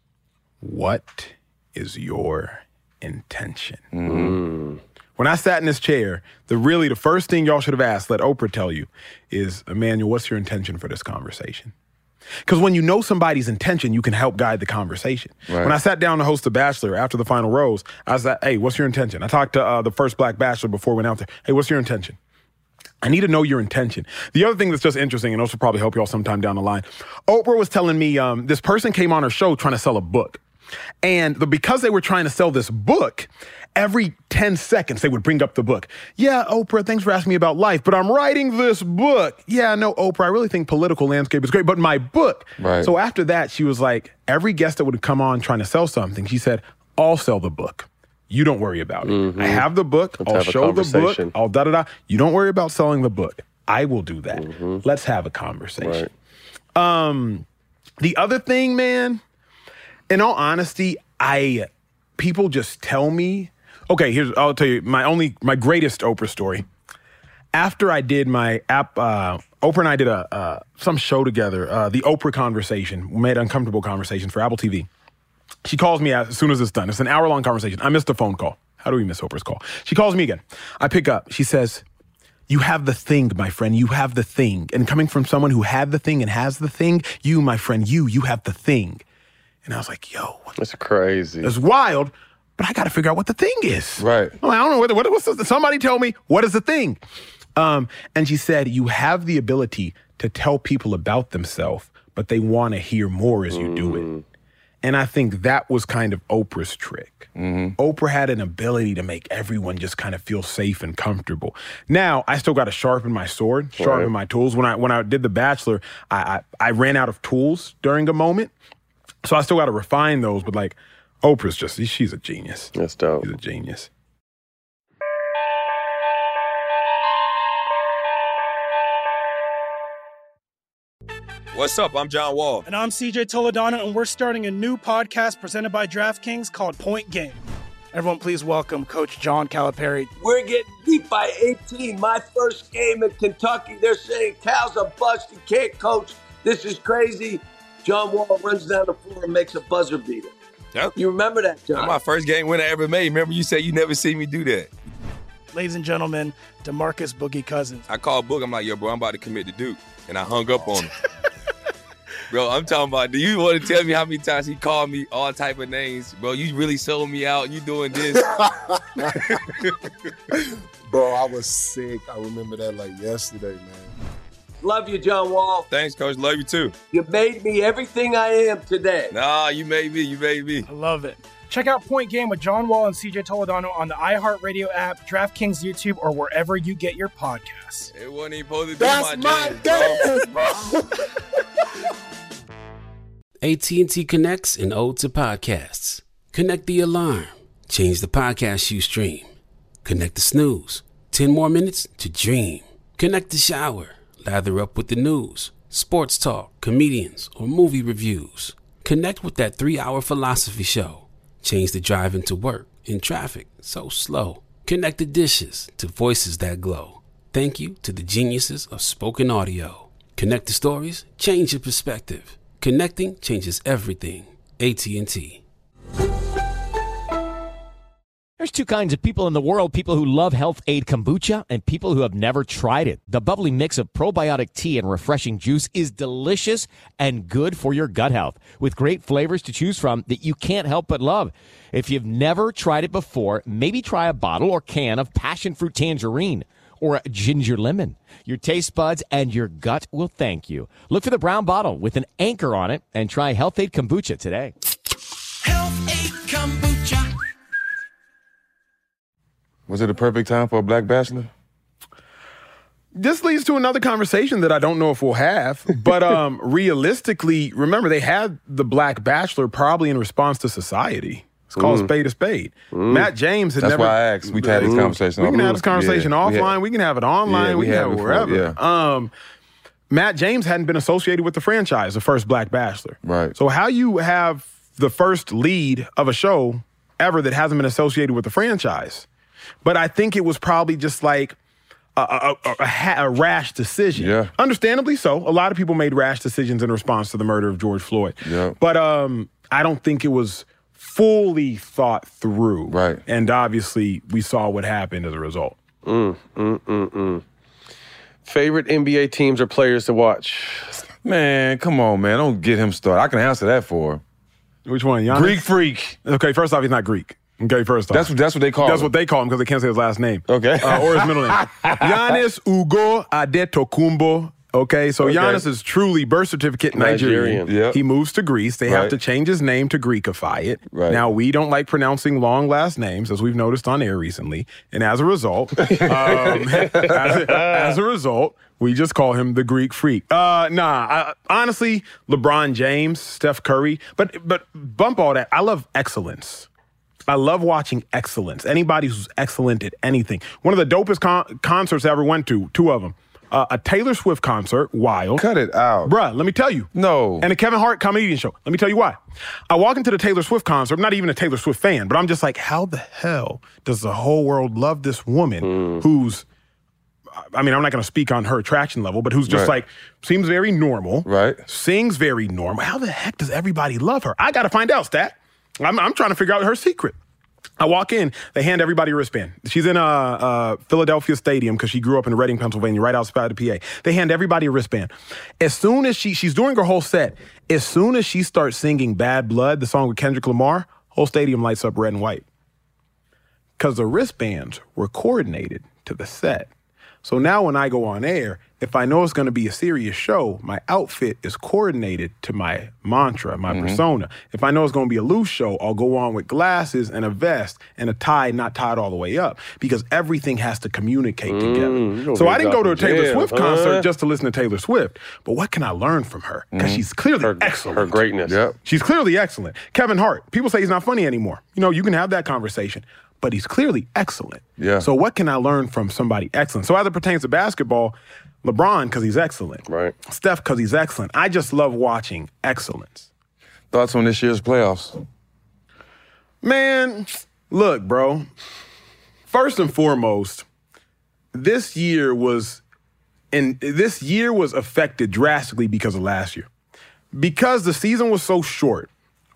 what is your intention? Mm. When I sat in this chair, the really the first thing y'all should have asked, let Oprah tell you, is, Emmanuel, what's your intention for this conversation? Because when you know somebody's intention, you can help guide the conversation. Right. When I sat down to host The Bachelor after the final rose, I was like, hey, what's your intention? I talked to uh, the first black bachelor before we went out there. Hey, what's your intention? I need to know your intention. The other thing that's just interesting, and this will probably help y'all sometime down the line, Oprah was telling me um, this person came on her show trying to sell a book. And the, because they were trying to sell this book, every ten seconds they would bring up the book. Yeah, Oprah, thanks for asking me about life, but I'm writing this book. Yeah, no, Oprah, I really think political landscape is great, but my book. Right. So after that, she was like, every guest that would come on trying to sell something, she said, I'll sell the book. You don't worry about it. Mm-hmm. I have the book. Let's I'll have a show the book. conversation. I'll da-da-da. You don't worry about selling the book. I will do that. Mm-hmm. Let's have a conversation. Right. Um, the other thing, man, in all honesty, I people just tell me, okay, here's, I'll tell you my only, my greatest Oprah story. After I did my app, uh, Oprah and I did a uh, some show together, uh, the Oprah Conversation, we made Uncomfortable Conversations for Apple T V. She calls me as soon as it's done. It's an hour-long conversation. I missed a phone call. How do we miss Oprah's call? She calls me again. I pick up. She says, you have the thing, my friend. You have the thing. And coming from someone who had the thing and has the thing, you, my friend, you, you have the thing. And I was like, yo. That's crazy. It's wild, but I got to figure out what the thing is. Right. I'm like, I don't know. What, what, what's the, somebody tell me, what is the thing? Um, and she said, you have the ability to tell people about themselves, but they want to hear more as you mm. do it. And I think that was kind of Oprah's trick. Mm-hmm. Oprah had an ability to make everyone just kind of feel safe and comfortable. Now, I still got to sharpen my sword, sharpen right. my tools. When I when I did The Bachelor, I, I, I ran out of tools during a moment. So I still got to refine those. But like, Oprah's just, she's a genius. That's dope. She's a genius. What's up? I'm John Wall. And I'm C J Toledano, and we're starting a new podcast presented by DraftKings called Point Game. Everyone, please welcome Coach John Calipari. We're getting beat by eighteen. My first game in Kentucky, they're saying Cal's a bust. He can't coach. This is crazy. John Wall runs down the floor and makes a buzzer beater. Yep. You remember that, John? That's my first game winner I ever made. Remember you said you never see me do that. ladies and gentlemen, DeMarcus Boogie Cousins. I called Book. I'm like, yo, bro, I'm about to commit to Duke. And I hung up on him. Bro, I'm talking about, do you want to tell me how many times he called me all type of names? Bro, you really sold me out. You doing this. Bro, I was sick. I remember that like yesterday, man. Love you, John Wall. Thanks, Coach. Love you, too. You made me everything I am today. Nah, you made me. You made me. I love it. Check out Point Game with John Wall and C J Toledano on the iHeartRadio app, DraftKings YouTube, or wherever you get your podcasts. It wasn't even supposed to be That's my, my dance, dance, bro. A T and T connects an ode to podcasts. Connect the alarm. Change the podcast you stream. Connect the snooze. Ten more minutes to dream. Connect the shower. Lather up with the news, sports talk, comedians, or movie reviews. Connect with that three-hour philosophy show. Change the drive into work in traffic so slow. Connect the dishes to voices that glow. Thank you to the geniuses of spoken audio. Connect the stories, change your perspective. Connecting changes everything. A T and T. There's two kinds of people in the world, people who love Health Aid Kombucha and people who have never tried it. The bubbly mix of probiotic tea and refreshing juice is delicious and good for your gut health, with great flavors to choose from that you can't help but love. If you've never tried it before, maybe try a bottle or can of passion fruit tangerine or a ginger lemon. Your taste buds and your gut will thank you. Look for the brown bottle with an anchor on it and try Health Aid Kombucha today. Health Aid Kombucha. Was it a perfect time for a black bachelor? This leads to another conversation that I don't know if we'll have, but um, realistically, remember, they had the Black Bachelor probably in response to society. It's called Mm. a spade a spade. Mm. Matt James had That's never... why I asked. We had this conversation. We can offline. have this conversation Yeah, offline. we had- We can have it online. Yeah, we, we can had have it before, wherever. yeah. Um, Matt James hadn't been associated with the franchise, the first Black Bachelor. Right. So how you have the first lead of a show ever that hasn't been associated with the franchise? But I think it was probably just like a, a, a, a, ha- a rash decision. Yeah. Understandably so. A lot of people made rash decisions in response to the murder of George Floyd. Yeah. But um, I don't think it was fully thought through. Right. And obviously, we saw what happened as a result. Mm, mm, mm, mm. Favorite N B A teams or players to watch? Man, come on, man. Don't get him started. I can answer that for him. Which one? Giannis? Greek freak. Okay, first off, he's not Greek. Okay, first off. That's what that's what they call That's him. what they call him because they can't say his last name. Okay. Uh, or his middle name. Giannis Ugo Adetokounmpo. Okay, so Okay. Giannis is truly birth certificate Nigerian. Nigerian. Yep. He moves to Greece. They have Right. to change his name to Greekify it. Right. Now, we don't like pronouncing long last names, as we've noticed on air recently. And as a result, um, as, as a result, we just call him the Greek freak. Uh, nah, I, honestly, LeBron James, Steph Curry, but but bump all that. I love excellence. I love watching excellence. Anybody who's excellent at anything. One of the dopest con- concerts I ever went to, two of them. Uh, a Taylor Swift concert, wild. Cut it out. Bruh, let me tell you. No. And a Kevin Hart comedian show. Let me tell you why. I walk into the Taylor Swift concert. I'm not even a Taylor Swift fan, but I'm just like, how the hell does the whole world love this woman Mm. who's, I mean, I'm not going to speak on her attraction level, but who's just Right. like, seems very normal. Right. Sings very normal. How the heck does everybody love her? I got to find out, Stat. I'm, I'm trying to figure out her secret. I walk in, they hand everybody a wristband. She's in a, a Philadelphia stadium because she grew up in Reading, Pennsylvania, right outside the P A. They hand everybody a wristband. As soon as she, she's doing her whole set, as soon as she starts singing Bad Blood, the song with Kendrick Lamar, whole stadium lights up red and white. Because the wristbands were coordinated to the set. So now when I go on air, if I know it's going to be a serious show, my outfit is coordinated to my mantra, my Mm-hmm. persona. If I know it's going to be a loose show, I'll go on with glasses and a vest and a tie not tied all the way up because everything has to communicate Mm, you together. gonna So be I didn't go to a dropping Taylor jam, Swift huh? concert just to listen to Taylor Swift. But what can I learn from her? Because Mm-hmm. she's clearly Her, excellent. her greatness. Yep. She's clearly excellent. Kevin Hart, people say he's not funny anymore. You know, you can have that conversation, but he's clearly excellent. Yeah. So what can I learn from somebody excellent? So as it pertains to basketball, LeBron, because he's excellent. Right. Steph, because he's excellent. I just love watching excellence. Thoughts on this year's playoffs? Man, look, bro. First and foremost, this year was and this year was affected drastically because of last year. Because the season was so short,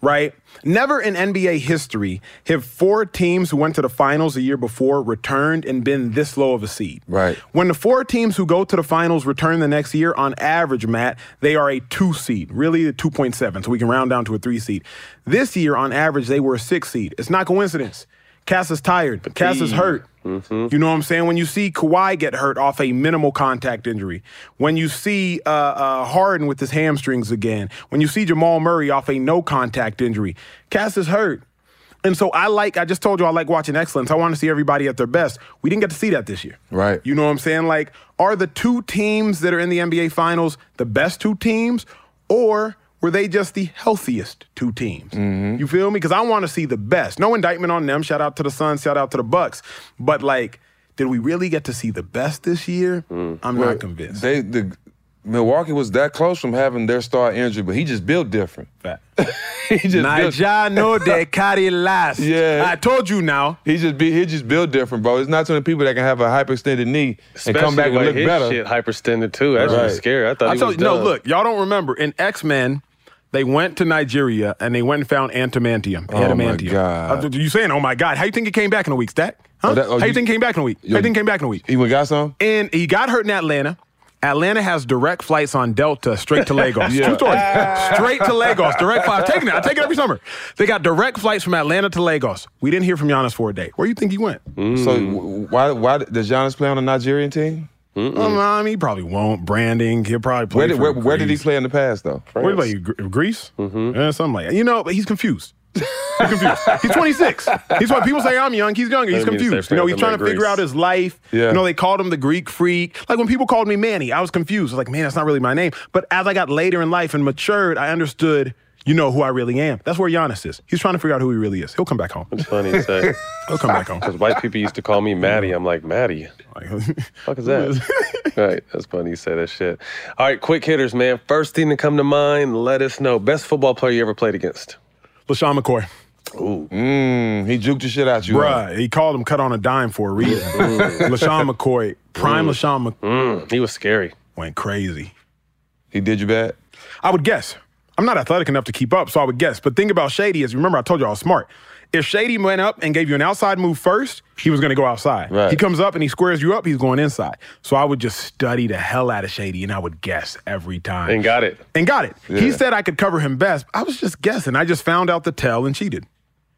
right? Never in N B A history have four teams who went to the finals the year before returned and been this low of a seed. Right. When the four teams who go to the finals return the next year, on average, Matt, they are a two seed, really a two point seven, so we can round down to a three seed. This year, on average, they were a six seed. It's not coincidence. Cass is tired. Fatigue. Cass is hurt. Mm-hmm. You know what I'm saying? When you see Kawhi get hurt off a minimal contact injury, when you see uh, uh, Harden with his hamstrings again, when you see Jamal Murray off a no contact injury, Cass is hurt. And so I like, I just told you I like watching excellence. I want to see everybody at their best. We didn't get to see that this year. Right. You know what I'm saying? Like, are the two teams that are in the N B A Finals the best two teams, or were they just the healthiest two teams? Mm-hmm. You feel me? Because I want to see the best. No indictment on them. Shout out to the Suns. Shout out to the Bucks. But, like, did we really get to see the best this year? Mm. I'm well, not convinced. They, the, Milwaukee was that close from having their star injured, but he just built different. Fact. he just Naija no de carry last. Yeah. I told you now. He just be, he just built different, bro. It's not too many people that can have a hyperextended knee Especially and come back and look his better. Shit hyperextended too. That's right. Just scary. I thought I he told was you, done. No, look, y'all don't remember. In X-Men, they went to Nigeria and they went and found antimantium. Oh, adamantium. my God. Uh, you saying, oh, my God. How you think he came back in a week, Stat? Huh? Oh, that, oh, How you, you think he came back in a week? Yo, How you think he came back in a week? He got some? And he got hurt in Atlanta. Atlanta has direct flights on Delta straight to Lagos. Yeah. True story. Straight to Lagos. Direct flight. I'm taking it. I take it every summer. They got direct flights from Atlanta to Lagos. We didn't hear from Giannis for a day. Where do you think he went? Mm. So why why does Giannis play on a Nigerian team? Um, I mean, he probably won't. Branding. He'll probably play Where did, for where, Greece. where did he play in the past, though? Where did he play? Greece? Mm-hmm. Yeah, something like that. You know, but he's confused. He's confused. He's twenty-six. He's what people say I'm young. He's younger. He's confused. You know, he's trying to figure out his life. Yeah. You know, they called him the Greek freak. Like when people called me Manny, I was confused. I was like, man, that's not really my name. But as I got later in life and matured, I understood, you know, who I really am. That's where Giannis is. He's trying to figure out who he really is. He'll come back home. It's funny to say. He'll come back home. Because white people used to call me Maddie. I'm like, Maddie? Fuck is that? Right. That's funny you say that shit. All right, quick hitters, man. First thing to come to mind, let us know. Best football player you ever played against? LaShawn McCoy. Ooh. Mm, he juked the shit out you. Bruh, huh? He called him cut on a dime for a reason. LaShawn McCoy, prime mm. LaShawn McCoy. Mm. He was scary. Went crazy. He did you bad? I would guess. I'm not athletic enough to keep up, so I would guess. But think about Shady is, remember I told you I was smart. If Shady went up and gave you an outside move first, he was going to go outside. Right. He comes up and he squares you up, he's going inside. So I would just study the hell out of Shady, and I would guess every time. And got it. And got it. Yeah. He said I could cover him best. I was just guessing. I just found out the tell and cheated.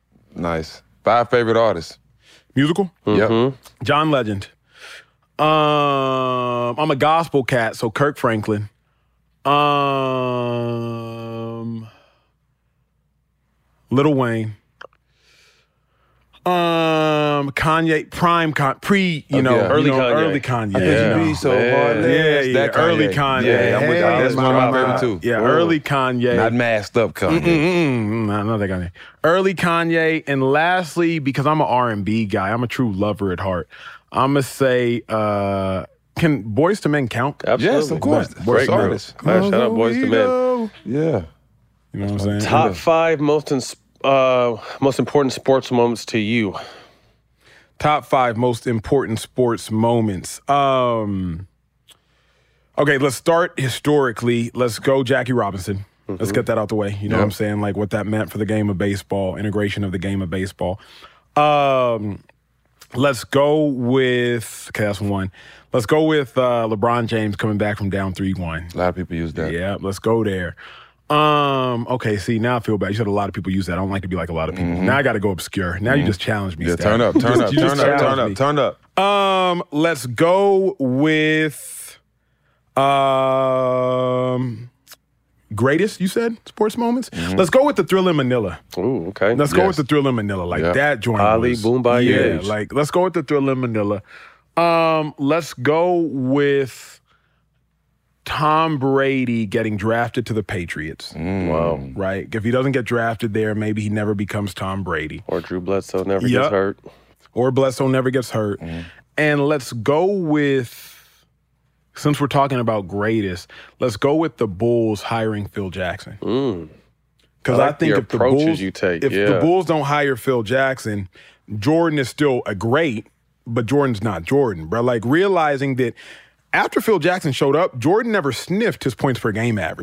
Nice. Five favorite artists. Musical? Mm-hmm. Yep. John Legend. Um, I'm a gospel cat, so Kirk Franklin. Um, Lil Wayne. Um, Kanye, prime, Con- pre, you know, yeah. early you know, Kanye. Early Kanye. I Yeah, think you be so hard. yeah, yeah. That Kanye. Early Kanye. Yeah, I'm with that. That's one of my favorite too. Yeah, Ooh. early Kanye. Not masked up Kanye. Mm-mm-mm. No, not that Kanye. Early Kanye, and lastly, because I'm an R and B guy, I'm a true lover at heart. I'm gonna say, uh, can Boyz two Men count? Absolutely. Yes, of course. Great artists. Shout out Boyz two Men. Yeah. You know what I'm saying? Top Yeah. five most ins- uh, most important sports moments to you. Top five most important sports moments. Um, okay, let's start historically. Let's go Jackie Robinson. Mm-hmm. Let's get that out the way. You know Yep. what I'm saying? Like what that meant for the game of baseball, integration of the game of baseball. Um, let's go with, okay, that's one. Let's go with uh, LeBron James coming back from down three one. A lot of people use that. Yeah, let's go there. Um, okay, see, now I feel bad. You said a lot of people use that. I don't like to be like a lot of people. Mm-hmm. Now I got to go obscure. Now Mm-hmm. you just challenged me. Yeah, Stat. turn up, You turn just- up, you just turn up, turn challenged up, me. turn up. Um, let's go with um greatest, you said, sports moments? Mm-hmm. Let's go with the Thrill in Manila. Ooh, okay. Let's go Yes. with the Thrill in Manila. Like Yep. that joint. Ali was, Boomba Yeah, Yage. like let's go with the Thrill in Manila. Um, let's go with Tom Brady getting drafted to the Patriots. Mm. Wow. Right? If he doesn't get drafted there, maybe he never becomes Tom Brady. Or Drew Bledsoe never Yep. gets hurt. Or Bledsoe never gets hurt. Mm. And let's go with, since we're talking about greatest, let's go with the Bulls hiring Phil Jackson. Mm. Because I I, like think the if the approaches Bulls, you take, if yeah. the Bulls don't hire Phil Jackson, Jordan is still a great, but Jordan's not Jordan, bro. Like realizing that after Phil Jackson showed up, Jordan never sniffed his points per game average.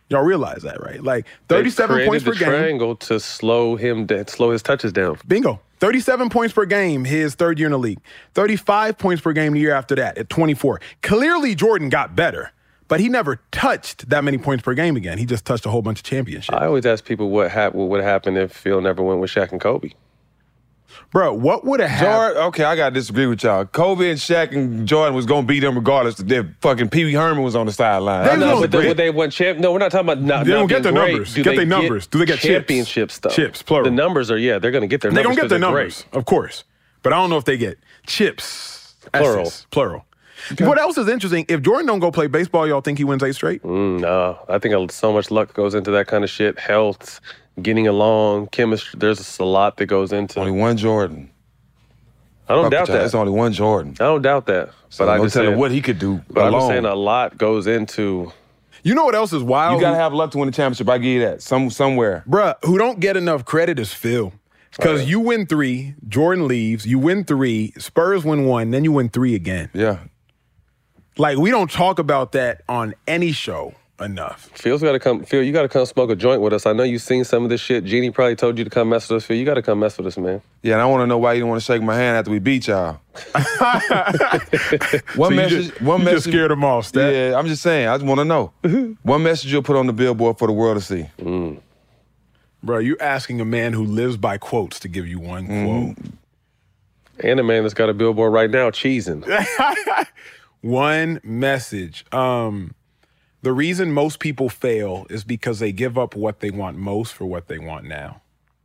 Y'all realize that, right? Like thirty-seven points per the game. Triangle to slow him, down, slow his touches down. Bingo. thirty-seven points per game his third year in the league. thirty-five points per game the year after that at twenty-four. Clearly, Jordan got better, but he never touched that many points per game again. He just touched a whole bunch of championships. I always ask people what, hap- what would happen if Phil never went with Shaq and Kobe. Bro, what would have happened? Jordan, okay, I got to disagree with y'all. Kobe and Shaq and Jordan was going to beat them regardless if fucking Pee Wee Herman was on the sideline. They know, but the, they won champ. No, we're not talking about not. They don't not get their great. numbers. Do Get they their numbers. Do they get championship chips? stuff? Chips, plural. The numbers are yeah, they're going to get their They're numbers. going to get their numbers, great. of course. But I don't know if they get chips. Plural. S's, plural. Okay. What else is interesting? If Jordan don't go play baseball, y'all think he wins eight straight? Mm, no, I think so much luck goes into that kind of shit. Health, getting along, chemistry. There's a lot that goes into. Only one Jordan. I don't Fuck doubt that. It's only one Jordan. I don't doubt that. So but I don't just tell saying, him what he could do. But I'm just alone. saying a lot goes into. You know what else is wild? You got to have luck to win the championship. I give you that. Some somewhere. Bruh, who don't get enough credit is Phil. Because you win three, Jordan leaves, you win three, Spurs win one, then you win three again. Yeah. Like, we don't talk about that on any show enough. Phil's got to come. Phil, you got to come smoke a joint with us. I know you've seen some of this shit. Jeannie probably told you to come mess with us. Phil, you got to come mess with us, man. Yeah, and I want to know why you didn't want to shake my hand after we beat y'all. One So you message. just- one you message. just scared them off, Stat. Yeah, I'm just saying. I just want to know. One message you'll put on the billboard for the world to see. Mm. Bro, you asking a man who lives by quotes to give you one Mm-hmm. quote. And a man that's got a billboard right now cheesing. One message. Um, the reason most people fail is because they give up what they want most for what they want now.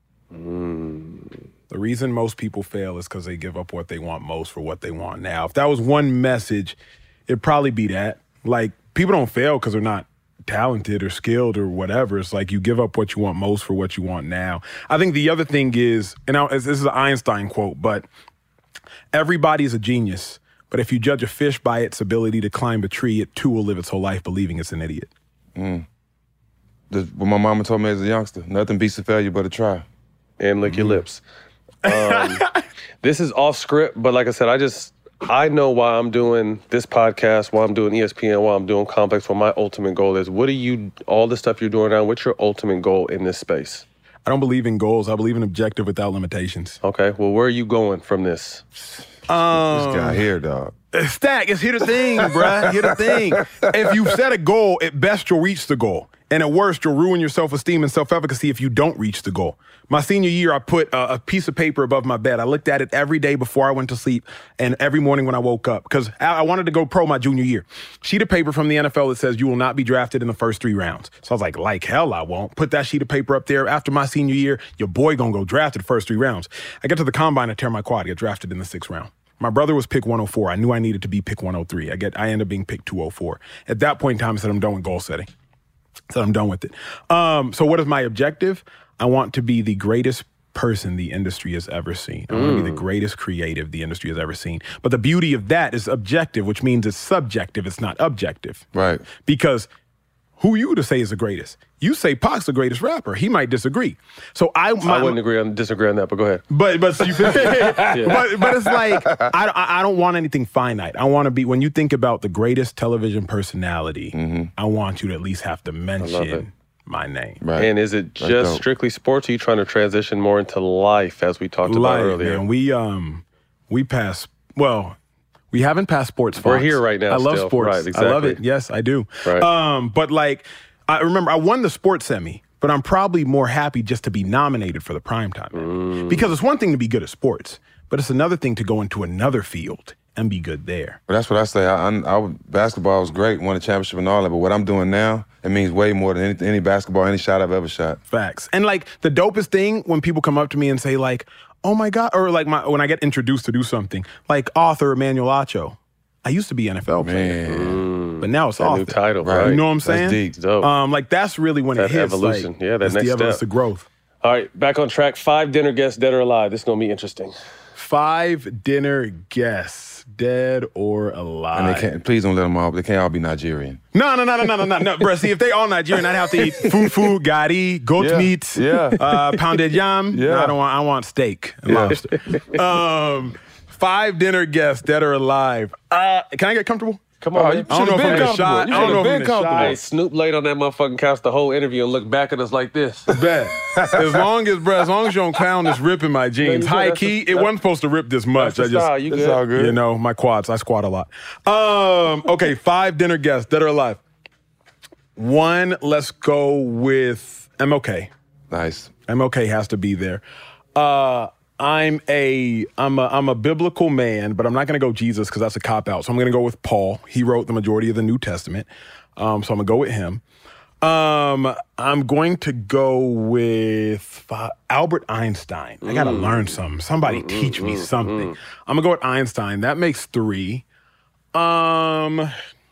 Mm. The reason most people fail is because they give up what they want most for what they want now. If that was one message, it'd probably be that. Like, people don't fail because they're not talented or skilled or whatever. It's like you give up what you want most for what you want now. I think the other thing is, and I, this is an Einstein quote, but everybody's a genius. But if you judge a fish by its ability to climb a tree, it too will live its whole life believing it's an idiot. Mm. The, what my mama told me as a youngster, nothing beats a failure but a try. And lick your lips. Um, this is off script, but like I said, I just, I know why I'm doing this podcast, why I'm doing E S P N, why I'm doing Complex, what my ultimate goal is. What are you, all the stuff you're doing now, what's your ultimate goal in this space? I don't believe in goals. I believe in objective without limitations. Okay, well, where are you going from this? Um, This guy here, dog. Stack, it's here the thing, bruh. Here the thing. If you set a goal, at best you'll reach the goal. And at worst, you'll ruin your self-esteem and self-efficacy if you don't reach the goal. My senior year, I put a, a piece of paper above my bed. I looked at it every day before I went to sleep and every morning when I woke up because I, I wanted to go pro my junior year. Sheet of paper from the N F L that says you will not be drafted in the first three rounds. So I was like, like hell I won't. Put that sheet of paper up there. After my senior year, your boy gonna go drafted the first three rounds. I get to the combine and tear my quad, get drafted in the sixth round. My brother was pick one oh four. I knew I needed to be pick one oh three. I get I ended up being pick two oh four. At that point in time, I said I'm done with goal setting. I said I'm done with it. Um, so what is my objective? I want to be the greatest person the industry has ever seen. I want to be the greatest creative the industry has ever seen. But the beauty of that is objective, which means it's subjective. It's not objective. Right. Because who you to say is the greatest? You say Pac's the greatest rapper. He might disagree. So I, my, I wouldn't agree on disagree on that, but go ahead. But but you, yeah. but but it's like I, I don't want anything finite. I want to be when you think about the greatest television personality. Mm-hmm. I want you to at least have to mention my name. Right. And is it just dope. strictly sports? Or are you trying to transition more into life, as we talked Life, about earlier? Man, we um we pass well. We haven't passed sports. Fox. We're here right now I love still. sports. Right, exactly. I love it. Yes, I do. Right. Um, but like, I remember I won the sports semi, but I'm probably more happy just to be nominated for the primetime. Mm. Because it's one thing to be good at sports, but it's another thing to go into another field and be good there. But that's what I say. I, I, I basketball was great, won a championship and all that. But what I'm doing now, it means way more than any, any basketball, any shot I've ever shot. Facts. And like the dopest thing when people come up to me and say like, "Oh my God," or like my when I get introduced to do something, like author Emmanuel Acho. I used to be N F L player, Mm. but now it's That author. new title, right? You know what I'm saying? That's deep. Dope. Um, like that's really when That it hits. evolution. Like, Yeah, that that's next the evidence step. of growth. All right, back on track. Five dinner guests, dead or alive. This is going to be interesting. Five dinner guests, dead or alive. And they can't. Please don't let them all. They can't all be Nigerian. No, no, no, no, no, no, no, no, bro. See, if they all Nigerian, I'd have to eat fufu, gari, goat Yeah, meat, yeah. Uh, pounded yam. Yeah. No, I don't want. I want steak and Yeah. lobster. um, five dinner guests, dead or alive. Uh, can I get comfortable? Come on, Oh, man. you should have been comfortable. shot. You I don't should know have if been it's shot. comfortable. Hey, Snoop laid on that motherfucking couch the whole interview and looked back at us like this. Bet. As long as, bro, as long as you don't clown this ripping my jeans. you High that's key, the- it wasn't supposed to rip this much. That's I the just, style. You It's good? all good. you know, my quads. I squat a lot. Um, okay, five dinner guests, dead or alive. One, let's go with M L K. Nice. M L K has to be there. Uh, I'm a I'm a I'm a biblical man, but I'm not going to go Jesus because that's a cop out. So I'm going to go with Paul. He wrote the majority of the New Testament, um, so I'm going to go with him. Um, I'm going to go with uh, Albert Einstein. I got to Mm. learn something. Somebody Mm, teach mm, me mm, something. mm. I'm gonna go with Einstein. That makes three. Um,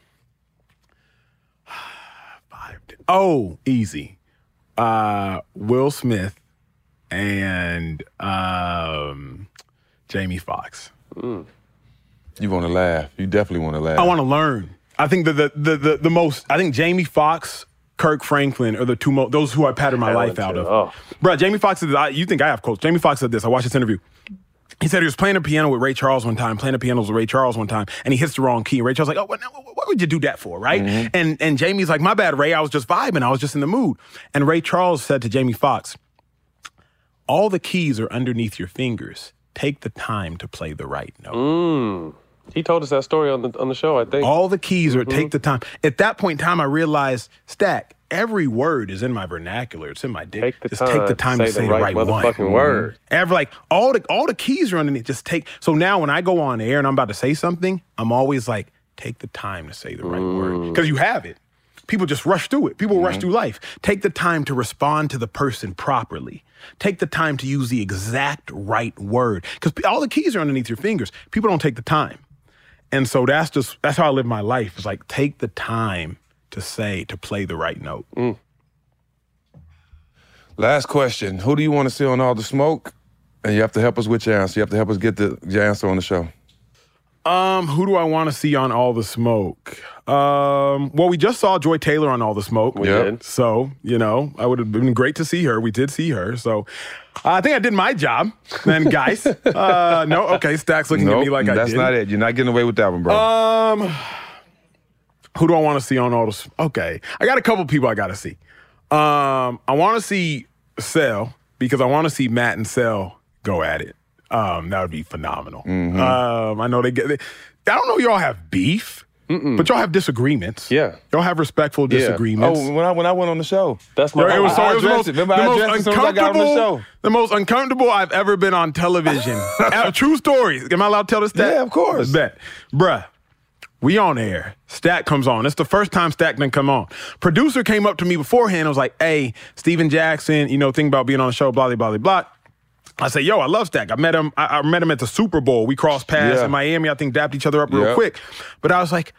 five. Oh, easy. Uh, Will Smith and um, Jamie Foxx. You want to laugh. You definitely want to laugh. I want to learn. I think that the, the the the most. I think Jamie Foxx, Kirk Franklin are the two most. Those who I patterned my life out of. Oh. Bro, Jamie Foxx is. I, you think I have coach? Jamie Foxx said this. I watched this interview. He said he was playing the piano with Ray Charles one time, playing the piano with Ray Charles one time, and he hits the wrong key. And Ray Charles like, oh, what, what would you do that for, right? Mm-hmm. And and Jamie's like, my bad, Ray. I was just vibing. I was just in the mood. And Ray Charles said to Jamie Foxx, all the keys are underneath your fingers. Take the time to play the right note. Mm. He told us that story on the on the show, I think. All the keys are Mhm. take the time. At that point in time, I realized, Stack, every word is in my vernacular. It's in my dick. Take the Just take the time time to to say the right, one. motherfucking word. Every like all the all the keys are underneath. Just take. So now when I go on air and I'm about to say something, I'm always like, take the time to say the right word because you have it. People just rush through it. People rush through life. Take the time to respond to the person properly. Take the time to use the exact right word because all the keys are underneath your fingers. People don't take the time. And so that's just, that's how I live my life. It's like, take the time to say, to play the right note. Mm. Last question. Who do you want to see on All the Smoke? And you have to help us with your answer. You have to help us get the, your answer on the show. Um, who do I want to see on All the Smoke? Um, well, we just saw Joy Taylor on All the Smoke. We Yep. did. So, you know, I would have been great to see her. We did see her. So I think I did my job. Then, guys, uh, no, okay, Stack's looking Nope, at me like I did. that's not it. You're not getting away with that one, bro. Um, who do I want to see on All the Smoke? Okay, I got a couple people I got to see. Um, I want to see Cell because I want to see Matt and Cell go at it. Um, that would be phenomenal. Mm-hmm. Um, I know they get. They, I don't know. Y'all have beef, but y'all have disagreements. Yeah, y'all have respectful disagreements. Oh, when I when I went on the show, that's Yo, my. it was so I it was the addressed most, it. Remember, the I most addressed it as soon as I got on the uncomfortable, show. the most uncomfortable I've ever been on television. Uh, True story. Am I allowed to tell this? Stat? Yeah, of course. Bet, bruh. We on air. Stack comes on. It's the first time Stack didn't come on. Producer came up to me beforehand and was like, hey, Steven Jackson, you know, think about being on the show, blah, blah, blah, blah. I say, yo, I love Stack. I met him. I, I met him at the Super Bowl. We crossed paths Yeah. in Miami. I think dapped each other up real Yeah. quick. But I was like,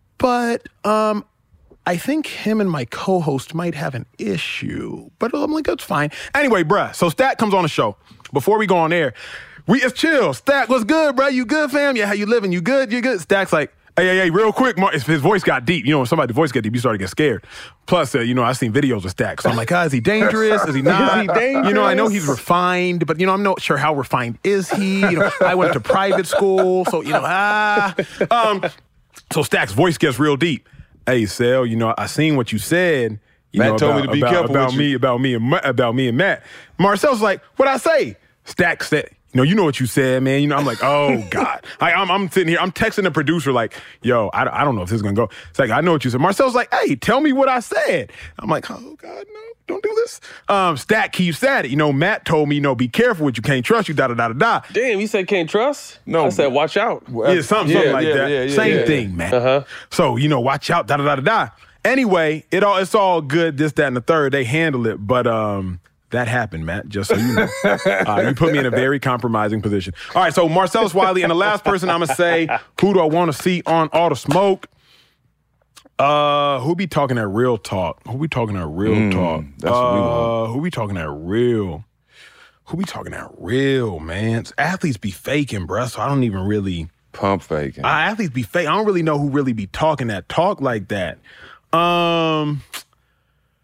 but um, I think him and my co-host might have an issue. But I'm like, that's fine. Anyway, bruh, so Stack comes on the show. Before we go on air, we it's chill. Stack, what's good, bruh? You good, fam? Yeah, how you living? You good? You good? Stack's like, hey, hey, hey, real quick, Mar- his voice got deep. You know, when somebody's voice get deep, you start to get scared. Plus, uh, you know, I've seen videos of Stack. So I'm like, ah, is he dangerous? Is he not? Is he dangerous? You know, I know he's refined, but, you know, I'm not sure how refined is he. You know, I went to private school, so, you know, ah. Um, so Stack's voice gets real deep. Hey, Sel, you know, I seen what you said. You Matt know, told about, me to be about, careful about with me, you. about me, and Ma- about me and Matt. Marcel's like, what'd I say? Stack said, you know, you know what you said, man. You know, I'm like, oh God. I, I'm, I'm sitting here, I'm texting the producer like, yo, I, I don't know if this is gonna go. It's like, I know what you said. Marcel's like, hey, tell me what I said. I'm like, oh God, no, don't do this. Um, Stack keeps at it. You know, Matt told me, you know, be careful what you can't trust you, da da da da da. Damn, you said can't trust? No. I said watch out. Yeah, something, Yeah, something like yeah, that. yeah, yeah, Same yeah. thing, man. Uh-huh. So, you know, watch out, da da da da da. Anyway, it all it's all good, this, that, and the third. They handle it, but um, that happened, Matt, just so you know. uh, you put me in a very compromising position. All right, so Marcellus Wiley, and the last person I'm going to say, who do I want to see on All the Smoke? Uh, who be talking that real talk? Who be talking that real Mm, talk? that's what we uh, want. Who be talking that real? Who be talking that real, man? Athletes be faking, bruh, so I don't even really... Pump faking. Uh, athletes be fake. I don't really know who really be talking that talk like that. Um,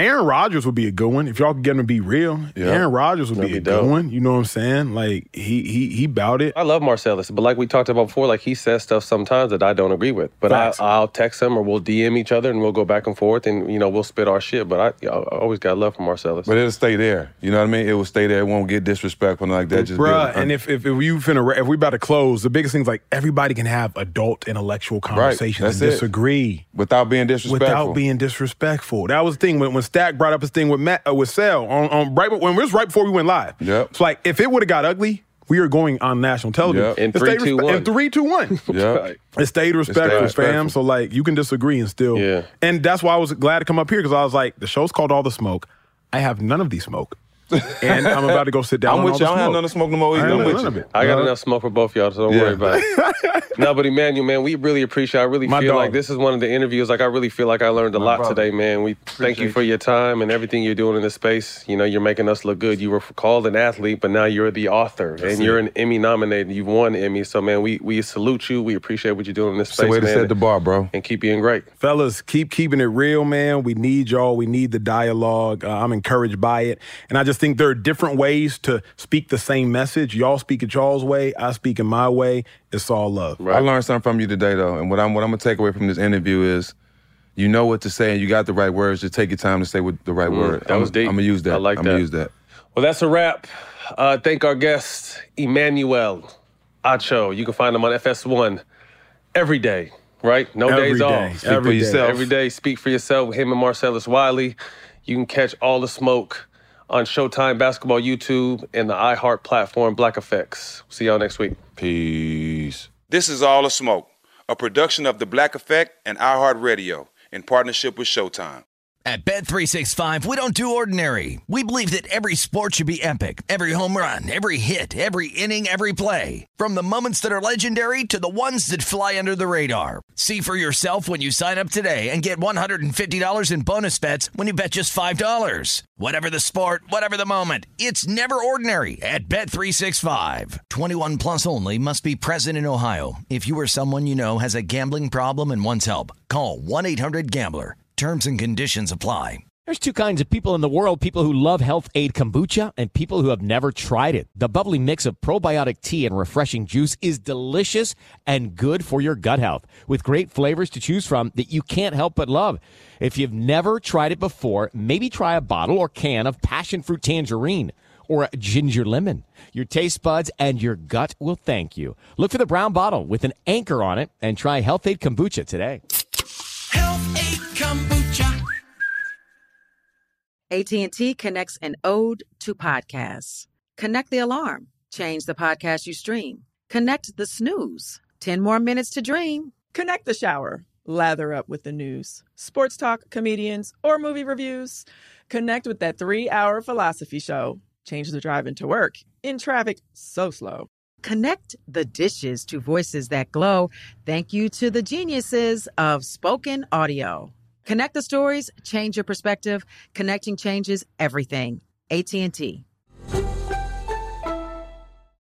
Aaron Rodgers would be a good one if y'all could get him to be real. Yeah. Aaron Rodgers would That'd be a be good dope. one. You know what I'm saying? Like he he he bout it. I love Marcellus, but like we talked about before, like he says stuff sometimes that I don't agree with. But I, Facts. I'll text him or we'll D M each other and we'll go back and forth and you know we'll spit our shit. But I, I always got love for Marcellus. But it'll stay there. You know what I mean? It will stay there. It won't get disrespectful like that. Just Bruh, be- and if, if if you finna if we about to close, the biggest thing's like everybody can have adult intellectual conversations that's and it. disagree without being disrespectful. without being disrespectful. That was the thing when when Stack brought up his thing with Matt uh, with Sal on, on right when it was right before we went live. Yep. It's like if it would have got ugly, we are going on national television. Yep. In It three, stayed two, respe- one. In three, two, one. Yep. It stayed respectful, respectful. fam. So like you can disagree and still. Yeah. And that's why I was glad to come up here because I was like, the show's called All the Smoke. I have none of the smoke. And I'm about to go sit down. I'm on with all you. the I don't have smoke. none of smoke no more I either. ain't I'm none with of you. it. I got Uh, enough smoke for both y'all, so don't Yeah. worry about it. No, but Emmanuel, man, we really appreciate I really My feel dog. like this is one of the interviews, like I really feel like I learned a lot brother. today, man. We thank you Appreciate for your time and everything you're doing in this space. You know, you're making us look good. You were called an athlete, but now you're the author. That's and you're it. an Emmy nominated. You've won Emmy. So, man, we, we salute you. We appreciate what you're doing in this It's space, the way to man. set the bar, bro. And keep being great. Fellas, keep keeping it real, man. We need y'all. We need the dialogue. Uh, I'm encouraged by it. And I just think there are different ways to speak the same message. Y'all speak it y'all's way. I speak it my way. It's all love. I learned something from you today, though. And what I'm what I'm gonna take away from this interview is, you know what to say and you got the right words. Just take your time to say what the right Mm, word. that I'm, was deep. I'm gonna use that. I like I'm that. gonna use that. Well, that's a wrap. Uh, thank our guest, Emmanuel Acho. You can find him on F S one every day, right? No Every days day. off. Speak Every for day. yourself. Every day, speak for yourself. Him and Marcellus Wiley. You can catch all the smoke on Showtime Basketball YouTube and the iHeart platform, Black Effects. See y'all next week. Peace. This is All the Smoke, a production of The Black Effect and iHeartRadio in partnership with Showtime. At Bet three sixty-five, we don't do ordinary. We believe that every sport should be epic. Every home run, every hit, every inning, every play. From the moments that are legendary to the ones that fly under the radar. See for yourself when you sign up today and get one hundred fifty dollars in bonus bets when you bet just five dollars. Whatever the sport, whatever the moment, it's never ordinary at Bet three sixty-five. twenty-one plus only. Must be present in Ohio. If you or someone you know has a gambling problem and wants help, call one eight hundred gambler. Terms and conditions apply. There's two kinds of people in the world, people who love Health Aid Kombucha and people who have never tried it. The bubbly mix of probiotic tea and refreshing juice is delicious and good for your gut health, with great flavors to choose from that you can't help but love. If you've never tried it before, maybe try a bottle or can of passion fruit tangerine or a ginger lemon. Your taste buds and your gut will thank you. Look for the brown bottle with an anchor on it and try Health Aid Kombucha today. Health Aid Kombucha. A T and T connects an ode to podcasts. Connect the alarm. Change the podcast you stream. Connect the snooze. ten more minutes to dream. Connect the shower. Lather up with the news, sports talk, comedians, or movie reviews. Connect with that three-hour philosophy show. Change the drive into work in traffic so slow. Connect the dishes to voices that glow. Thank you to the geniuses of spoken audio. Connect the stories, change your perspective. Connecting changes everything. A T and T.